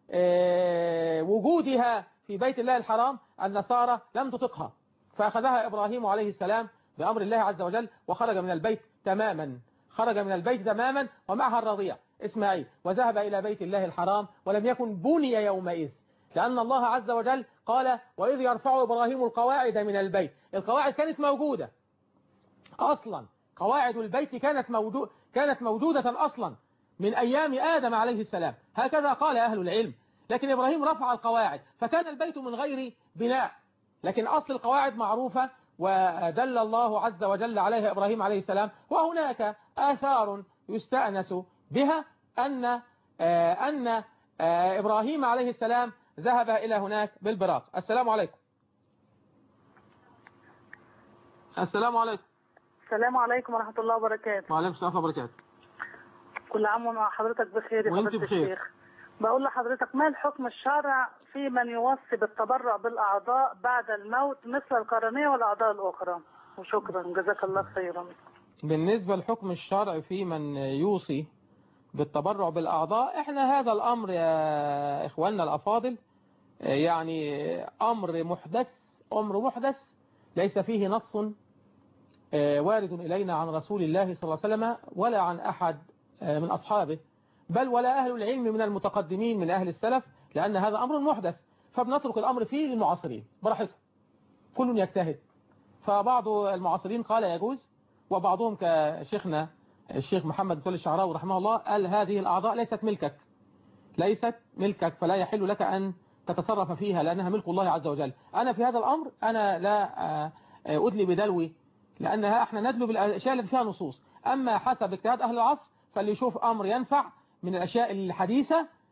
وجودها في بيت الله الحرام أن سارة لم تطقها فأخذها إبراهيم عليه السلام بأمر الله عز وجل وخرج من البيت تماما خرج من البيت تماما ومعها الرضيع إسماعيل وذهب إلى بيت الله الحرام ولم يكن بني يومئذ لأن الله عز وجل قال وإذ يرفع إبراهيم القواعد من البيت. القواعد كانت موجودة أصلا، قواعد البيت كانت موجودة كانت موجودة أصلا من أيام آدم عليه السلام، هكذا قال أهل العلم. لكن إبراهيم رفع القواعد فكان البيت من غير بناء، لكن أصل القواعد معروفة ودل الله عز وجل عليها إبراهيم عليه السلام. وهناك آثار يستأنس بها أن أن إبراهيم عليه السلام ذهب إلى هناك بالبراق. السلام عليكم. السلام عليكم. السلام عليكم ورحمة الله وبركاته. وعليكم السلام وبركاته. كل عام وحضرتك بخير يا وانت بخير. الشيخ. بقول لحضرتك ما الحكم الشرع في من يوصي بالتبرع بالأعضاء بعد الموت مثل القرنية والأعضاء الأخرى؟ وشكرا جزاك الله خيرا. بالنسبة للحكم الشرع في من يوصي بالتبرع بالأعضاء، احنا هذا الأمر يا إخواننا الأفاضل يعني أمر محدث أمر محدث ليس فيه نص وارد إلينا عن رسول الله صلى الله عليه وسلم ولا عن أحد من أصحابه بل ولا أهل العلم من المتقدمين من أهل السلف، لأن هذا أمر محدث فبنترك الأمر فيه للمعاصرين براحتهم كل يجتهد. فبعض المعاصرين قال يجوز وبعضهم كشيخنا الشيخ محمد متولي الشعراوي رحمه الله قال هذه الأعضاء ليست ملكك ليست ملكك فلا يحل لك أن تتصرف فيها لأنها ملك الله عز وجل. أنا في هذا الأمر أنا لا أدلي بدلوي لأنها احنا ندلو بالأشياء التي فيها نصوص. أما حسب اجتهاد أهل العصر فاللي يشوف أمر ينفع من الأشياء الحديثة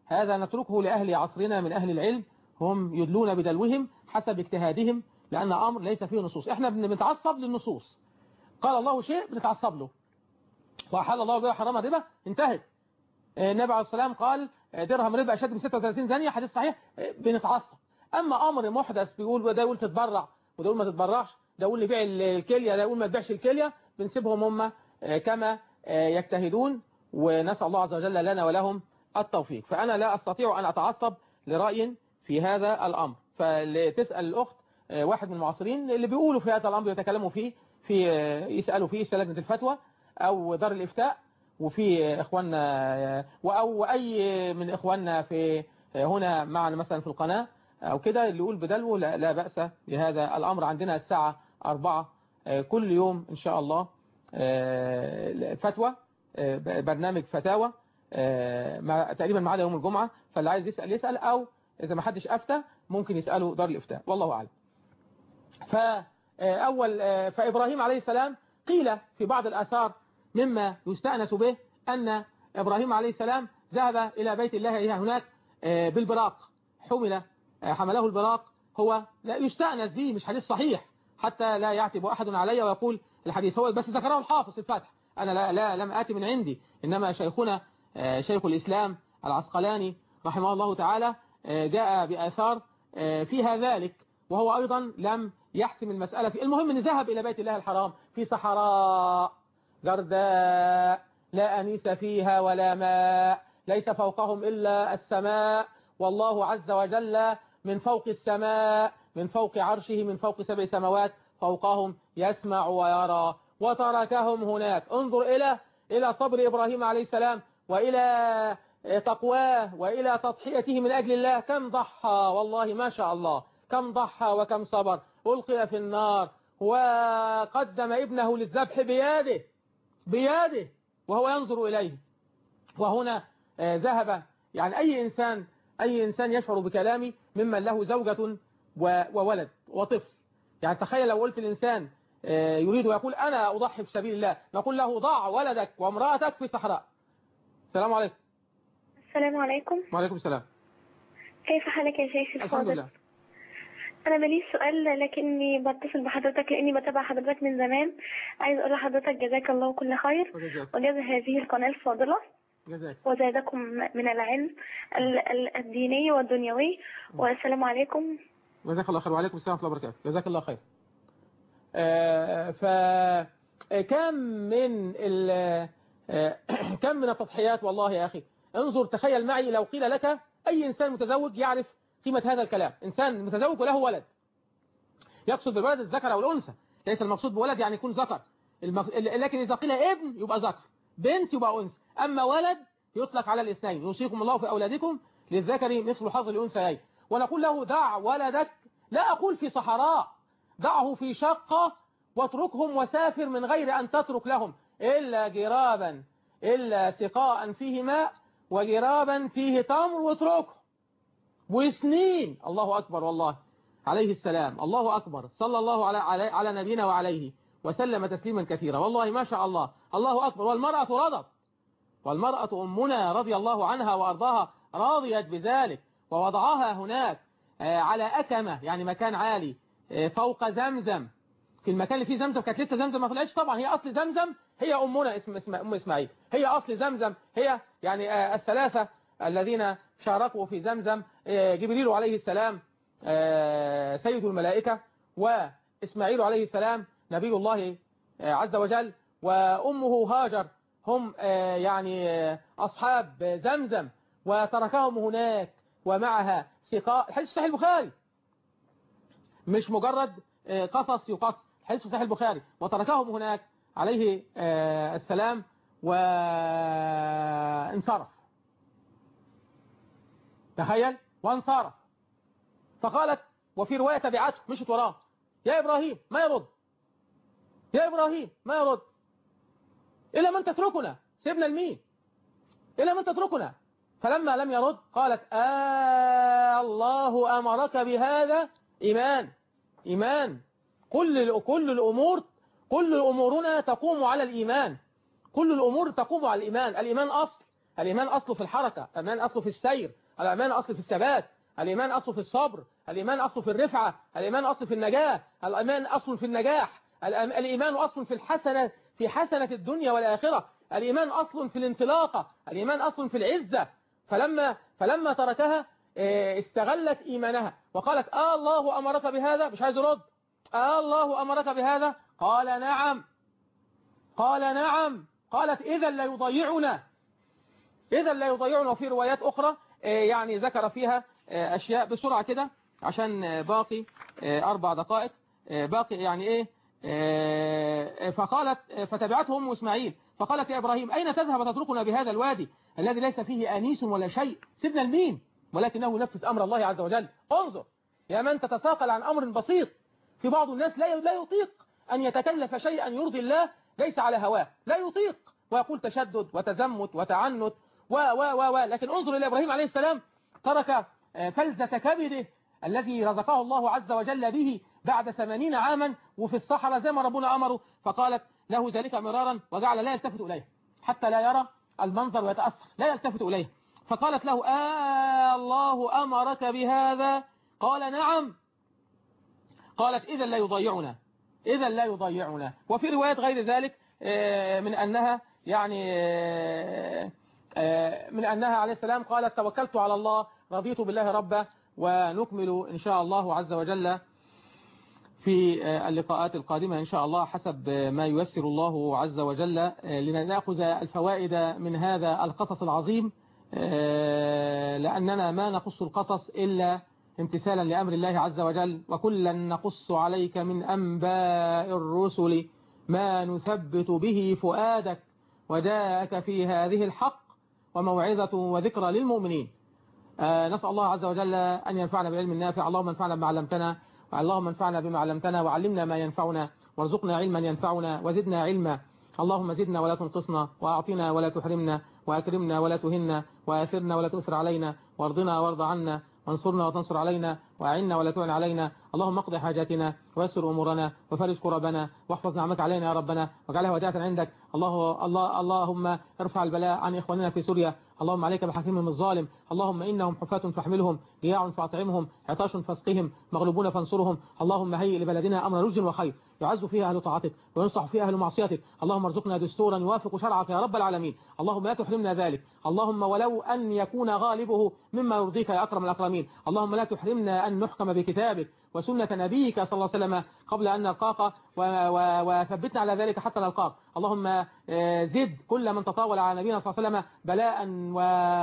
هذا نتركه لأهل عصرنا من أهل العلم، هم يدلون بدلوهم حسب اجتهادهم، لأن أمر ليس فيه نصوص. احنا بنتعصب للنصوص، قال الله شيء بنتعصب له، وأحل الله بها حرام الربا انتهت. النبي عليه السلام قال درهم ربا أشد من ستة وثلاثين زانية، حديث صحيح، بنتعصب. أما أمر محدث بيقول ده يقول تتبرع وده يقول ما تتبرعش، ده يقول بيع الكلية ده يقول ما تبيعش الكلية، بنسيبهم هم كما يجتهدون، ونسأل الله عز وجل لنا ولهم التوفيق. فأنا لا أستطيع أن أتعصب لرأي في هذا الأمر. فلتسأل الأخت واحد من المعاصرين اللي بيقولوا في هذا الأمر يتكلموا فيه في يسألوا فيه لجنة الفتوى أو دار الإفتاء، وفي إخواننا أو أي من إخواننا في هنا معنا مثلا في القناة أو كده اللي يقول بدلوه، لا, لا بأس بهذا الأمر. عندنا الساعة أربعة كل يوم إن شاء الله فتوى، برنامج فتاوى تقريبا معنا يوم الجمعة، فاللي عايز يسأل يسأل، أو إذا ما حدش أفتى ممكن يسأله دار الإفتاء، والله أعلم. فأول فإبراهيم عليه السلام قيل في بعض الآثار مما يستأنس به أن إبراهيم عليه السلام ذهب إلى بيت الله هناك بالبراق، حمل حمله البراق، هو لا يستأنس به، مش حديث صحيح حتى لا يعتب أحد علي ويقول الحديث هو بس ذكره الحافظ الفتح، أنا لا, لا لم آتي من عندي، إنما شيخنا شيخ الإسلام العسقلاني رحمه الله تعالى جاء بآثار فيها ذلك، وهو أيضا لم يحسم المسألة في المهم أن ذهب إلى بيت الله الحرام في صحراء جرداء لا أنيس فيها ولا ماء، ليس فوقهم إلا السماء، والله عز وجل من فوق السماء، من فوق عرشه، من فوق سبع سماوات فوقهم يسمع ويرى، وتركهم هناك. انظر إلى إلى صبر إبراهيم عليه السلام، وإلى تقواه، وإلى تضحيته من أجل الله، كم ضحى، والله ما شاء الله كم ضحى وكم صبر. ألقي في النار وقدم ابنه للذبح بيده بيده وهو ينظر إليه. وهنا ذهب يعني أي إنسان أي إنسان يشعر بكلامي ممن له زوجة وولد وطفل، يعني تخيل لو قلت الإنسان يريد ويقول أنا أضحي في سبيل الله، نقول له ضع ولدك وامرأتك في صحراء. السلام عليكم. السلام عليكم. وعليكم السلام. كيف حالك يا شيخ الفاضل؟ الحمد لله. أنا ماليش سؤال، لكني بتصل بحضرتك لأني بتابع حضرتك من زمان. عايز أقول لحضرتك جزاك الله كل خير، وجزا هذه القناة الفاضلة جزاك. وزادكم من العلم الديني والدنيوي، والسلام عليكم. جزاك الله خير. وعليكم السلام ورحمة الله وبركاته. جزاك الله خير. آه فكم من آه كم من التضحيات، والله يا أخي انظر تخيل معي لو قيل لك أي إنسان متزوج يعرف قيمة هذا الكلام، إنسان متزوج وله ولد، يقصد بالولد الذكر أو الأنثى، ليس المقصود بولد يعني يكون ذكر، المق... لكن إذا قيل ابن يبقى ذكر، بنت يبقى أنثى، أما ولد يطلق على الاثنين. يوصيكم الله في أولادكم للذكر مثل حظ الأنثيين. ونقول له دع ولدك، لا أقول في صحراء، دعه في شقة واتركهم وسافر من غير أن تترك لهم إلا جرابا إلا سقاء فيه ماء وجرابا فيه تمر، واتركه وسنين. الله أكبر والله عليه السلام، الله أكبر، صلى الله على على, على نبينا وعليه وسلم تسليما كثيرا، والله ما شاء الله، الله أكبر. والمرأة رضت، والمرأة أمنا رضي الله عنها وأرضاها راضيت بذلك، ووضعها هناك على أكمة، يعني مكان عالي فوق زمزم، في المكان اللي فيه زمزم، كانت لسه زمزم ما طلعتش طبعا، هي أصل زمزم هي أمنا اسم اسم أم إسماعيل، هي أصل زمزم، هي يعني الثلاثة الذين شاركوا في زمزم، جبريل عليه السلام سيد الملائكة، وإسماعيل عليه السلام نبي الله عز وجل، وأمه هاجر، هم يعني أصحاب زمزم، وتركهم هناك ومعها سقاء. الحديث صحيح البخاري، مش مجرد قصص يقص، الحديث صحيح البخاري. وتركهم هناك عليه السلام وانصرف، تخيل، وانصرف. فقالت، وفي رواية تبعته مشت وراه، يا إبراهيم ما يرد، يا إبراهيم ما يرد، إلا من تتركنا، سيبنا المين، إلا من تتركنا. فلما لم يرد قالت آه الله أمرك بهذا، إيمان إيمان كل كل الأمور كل أمورنا تقوم على الإيمان، كل الأمور تقوم على الإيمان، الإيمان أصل الإيمان أصله في الحركة، الإيمان أصله في السير، الإيمان أصله في الثبات، الإيمان أصله في الصبر، الإيمان أصله في الرفعة، الإيمان أصله في النجاة، الإيمان أصله في النجاح، الإيمان أصل في الحسنة، في حسنة الدنيا والآخرة، الإيمان أصل في الانطلاقة، الإيمان أصل في العزة. فلما فلما تركها استغلت إيمانها وقالت آه الله أمرك بهذا، مش عايز يرد، آه الله أمرك بهذا، قال نعم، قال نعم، قالت إذا لا يضيعنا، إذا لا يضيعنا. وفي روايات أخرى يعني ذكر فيها أشياء بسرعة كده عشان باقي أربع دقائق، باقي يعني إيه. فقالت فتبعته أم إسماعيل فقالت يا إبراهيم أين تذهب وتتركنا بهذا الوادي الذي ليس فيه آنيس ولا شيء؟ سيبنا المين ولكنه ينفذ أمر الله عز وجل. انظر يا من تتساقل عن أمر بسيط. في بعض الناس لا لا يطيق أن يتكلف شيئا يرضي الله ليس على هواه، لا يطيق ويقول تشدد وتزمت وتعنت و و و و لكن انظر إلى إبراهيم عليه السلام، ترك فلذة كبده الذي رزقه الله عز وجل به بعد ثمانين عاما وفي الصحراء زي ما ربنا أمره، فقالت له ذلك مرارا وجعل لا يلتفت إليه حتى لا يرى المنظر ويتأثر، لا يلتفت إليه. فقالت له آه الله أمرك بهذا؟ قال نعم. قالت إذا لا يضيعنا، إذا لا يضيعنا. وفي روايات غير ذلك من أنها يعني من أنها عليه السلام قالت توكلت على الله رضيت بالله ربا. ونكمل إن شاء الله عز وجل في اللقاءات القادمة إن شاء الله حسب ما ييسر الله عز وجل، لنأخذ الفوائد من هذا القصص العظيم، لأننا ما نقص القصص إلا امتثالا لأمر الله عز وجل. وكلا نقص عليك من أنباء الرسل ما نثبت به فؤادك وجاءك في هذه الحق وموعظة وذكرى للمؤمنين. نسأل الله عز وجل أن ينفعنا بالعلم النافع. اللهم انفعنا بما علمتنا، اللهم انفعنا بما علمتنا وعلمنا ما ينفعنا وارزقنا علما ينفعنا وزدنا علما. اللهم زدنا ولا تنقصنا وأعطنا ولا تحرمنا وأكرمنا ولا تهنا وآثرنا ولا تؤثر علينا وارضنا وارض عنا وانصرنا وتنصر علينا وأعنا ولا تعن علينا. اللهم اقضي حاجاتنا ويسر أمورنا وفرج كربنا واحفظ نعمك علينا يا ربنا واجعلها وديعة عندك. الله الله اللهم ارفع البلاء عن إخواننا في سوريا. اللهم عليك بحكيمهم الظالم. اللهم إنهم حفاة فاحملهم، جياع فأطعمهم، عطاش فاسقهم، مغلوبون فانصرهم. اللهم هيئ لبلدنا أمر رشد وخير يعز فيها أهل طاعتك وينصح فيها أهل معصيتك. اللهم ارزقنا دستورا يوافق شرعك يا رب العالمين. اللهم لا تحرمنا ذلك. اللهم ولو أن يكون غالبه مما يرضيك يا أكرم الأكرمين. اللهم لا تحرمنا أن نحكم بكتابك وسنة نبيك صلى الله عليه وسلم قبل أن نلقاك وثبتنا على ذلك حتى نلقاك. اللهم زد كل من تطاول على نبينا صلى الله عليه وسلم بلاء و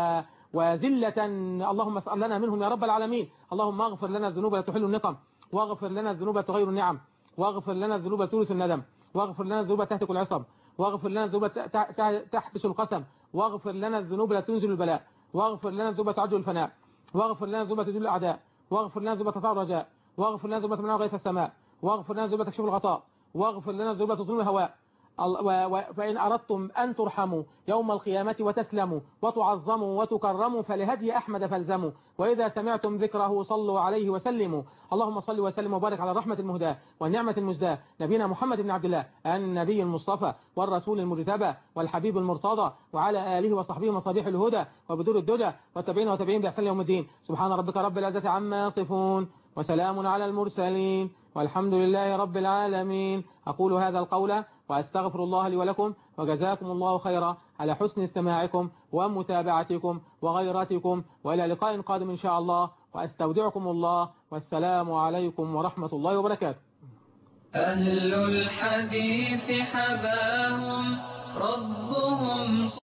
وزلة اللهم اسأل لنا منهم يا رب العالمين. اللهم اغفر لنا الذنوب لا تحل النقم، واغفر لنا الذنوب لا تغير النعم، واغفر لنا الذنوب لا تورث الندم، واغفر لنا الذنوب لا تهتك العصب، واغفر لنا الذنوب لا تحبس القسم، واغفر لنا الذنوب لا تنزل البلاء، واغفر لنا الذنوب لا تعجل الفناء، واغفر لنا الذنوب لا تدل الأعداء، واغفر لنا الذنوب لا تطاع الرجاء، واغفر لنا الذنوب لا تمنع غيث السماء، واغفر لنا الذنوب لا تكشف الغطاء، واغفر لنا الذنوب لا تظلم الهواء. فإن أردتم أن ترحموا يوم القيامة وتسلموا وتعظموا وتكرموا فلهدي أحمد فالزموا، وإذا سمعتم ذكره صلوا عليه وسلموا. اللهم صل وسلم وبارك على الرحمة المهداة والنعمة المزداة نبينا محمد بن عبد الله النبي المصطفى والرسول المجتبى والحبيب المرتضى وعلى آله وصحبه مصابيح الهدى وبدور الدجى والتابعين وتابعين بإحسان يوم الدين. سبحان ربك رب العزة عما يصفون وسلام على المرسلين والحمد لله رب العالمين. أقول هذا القول وأستغفر الله لي ولكم وجزاكم الله خيرا على حسن استماعكم ومتابعتكم وغيرتكم، وإلى لقاء قادم إن شاء الله، وأستودعكم الله والسلام عليكم ورحمة الله وبركاته. أهل الحديث حباهم ربهم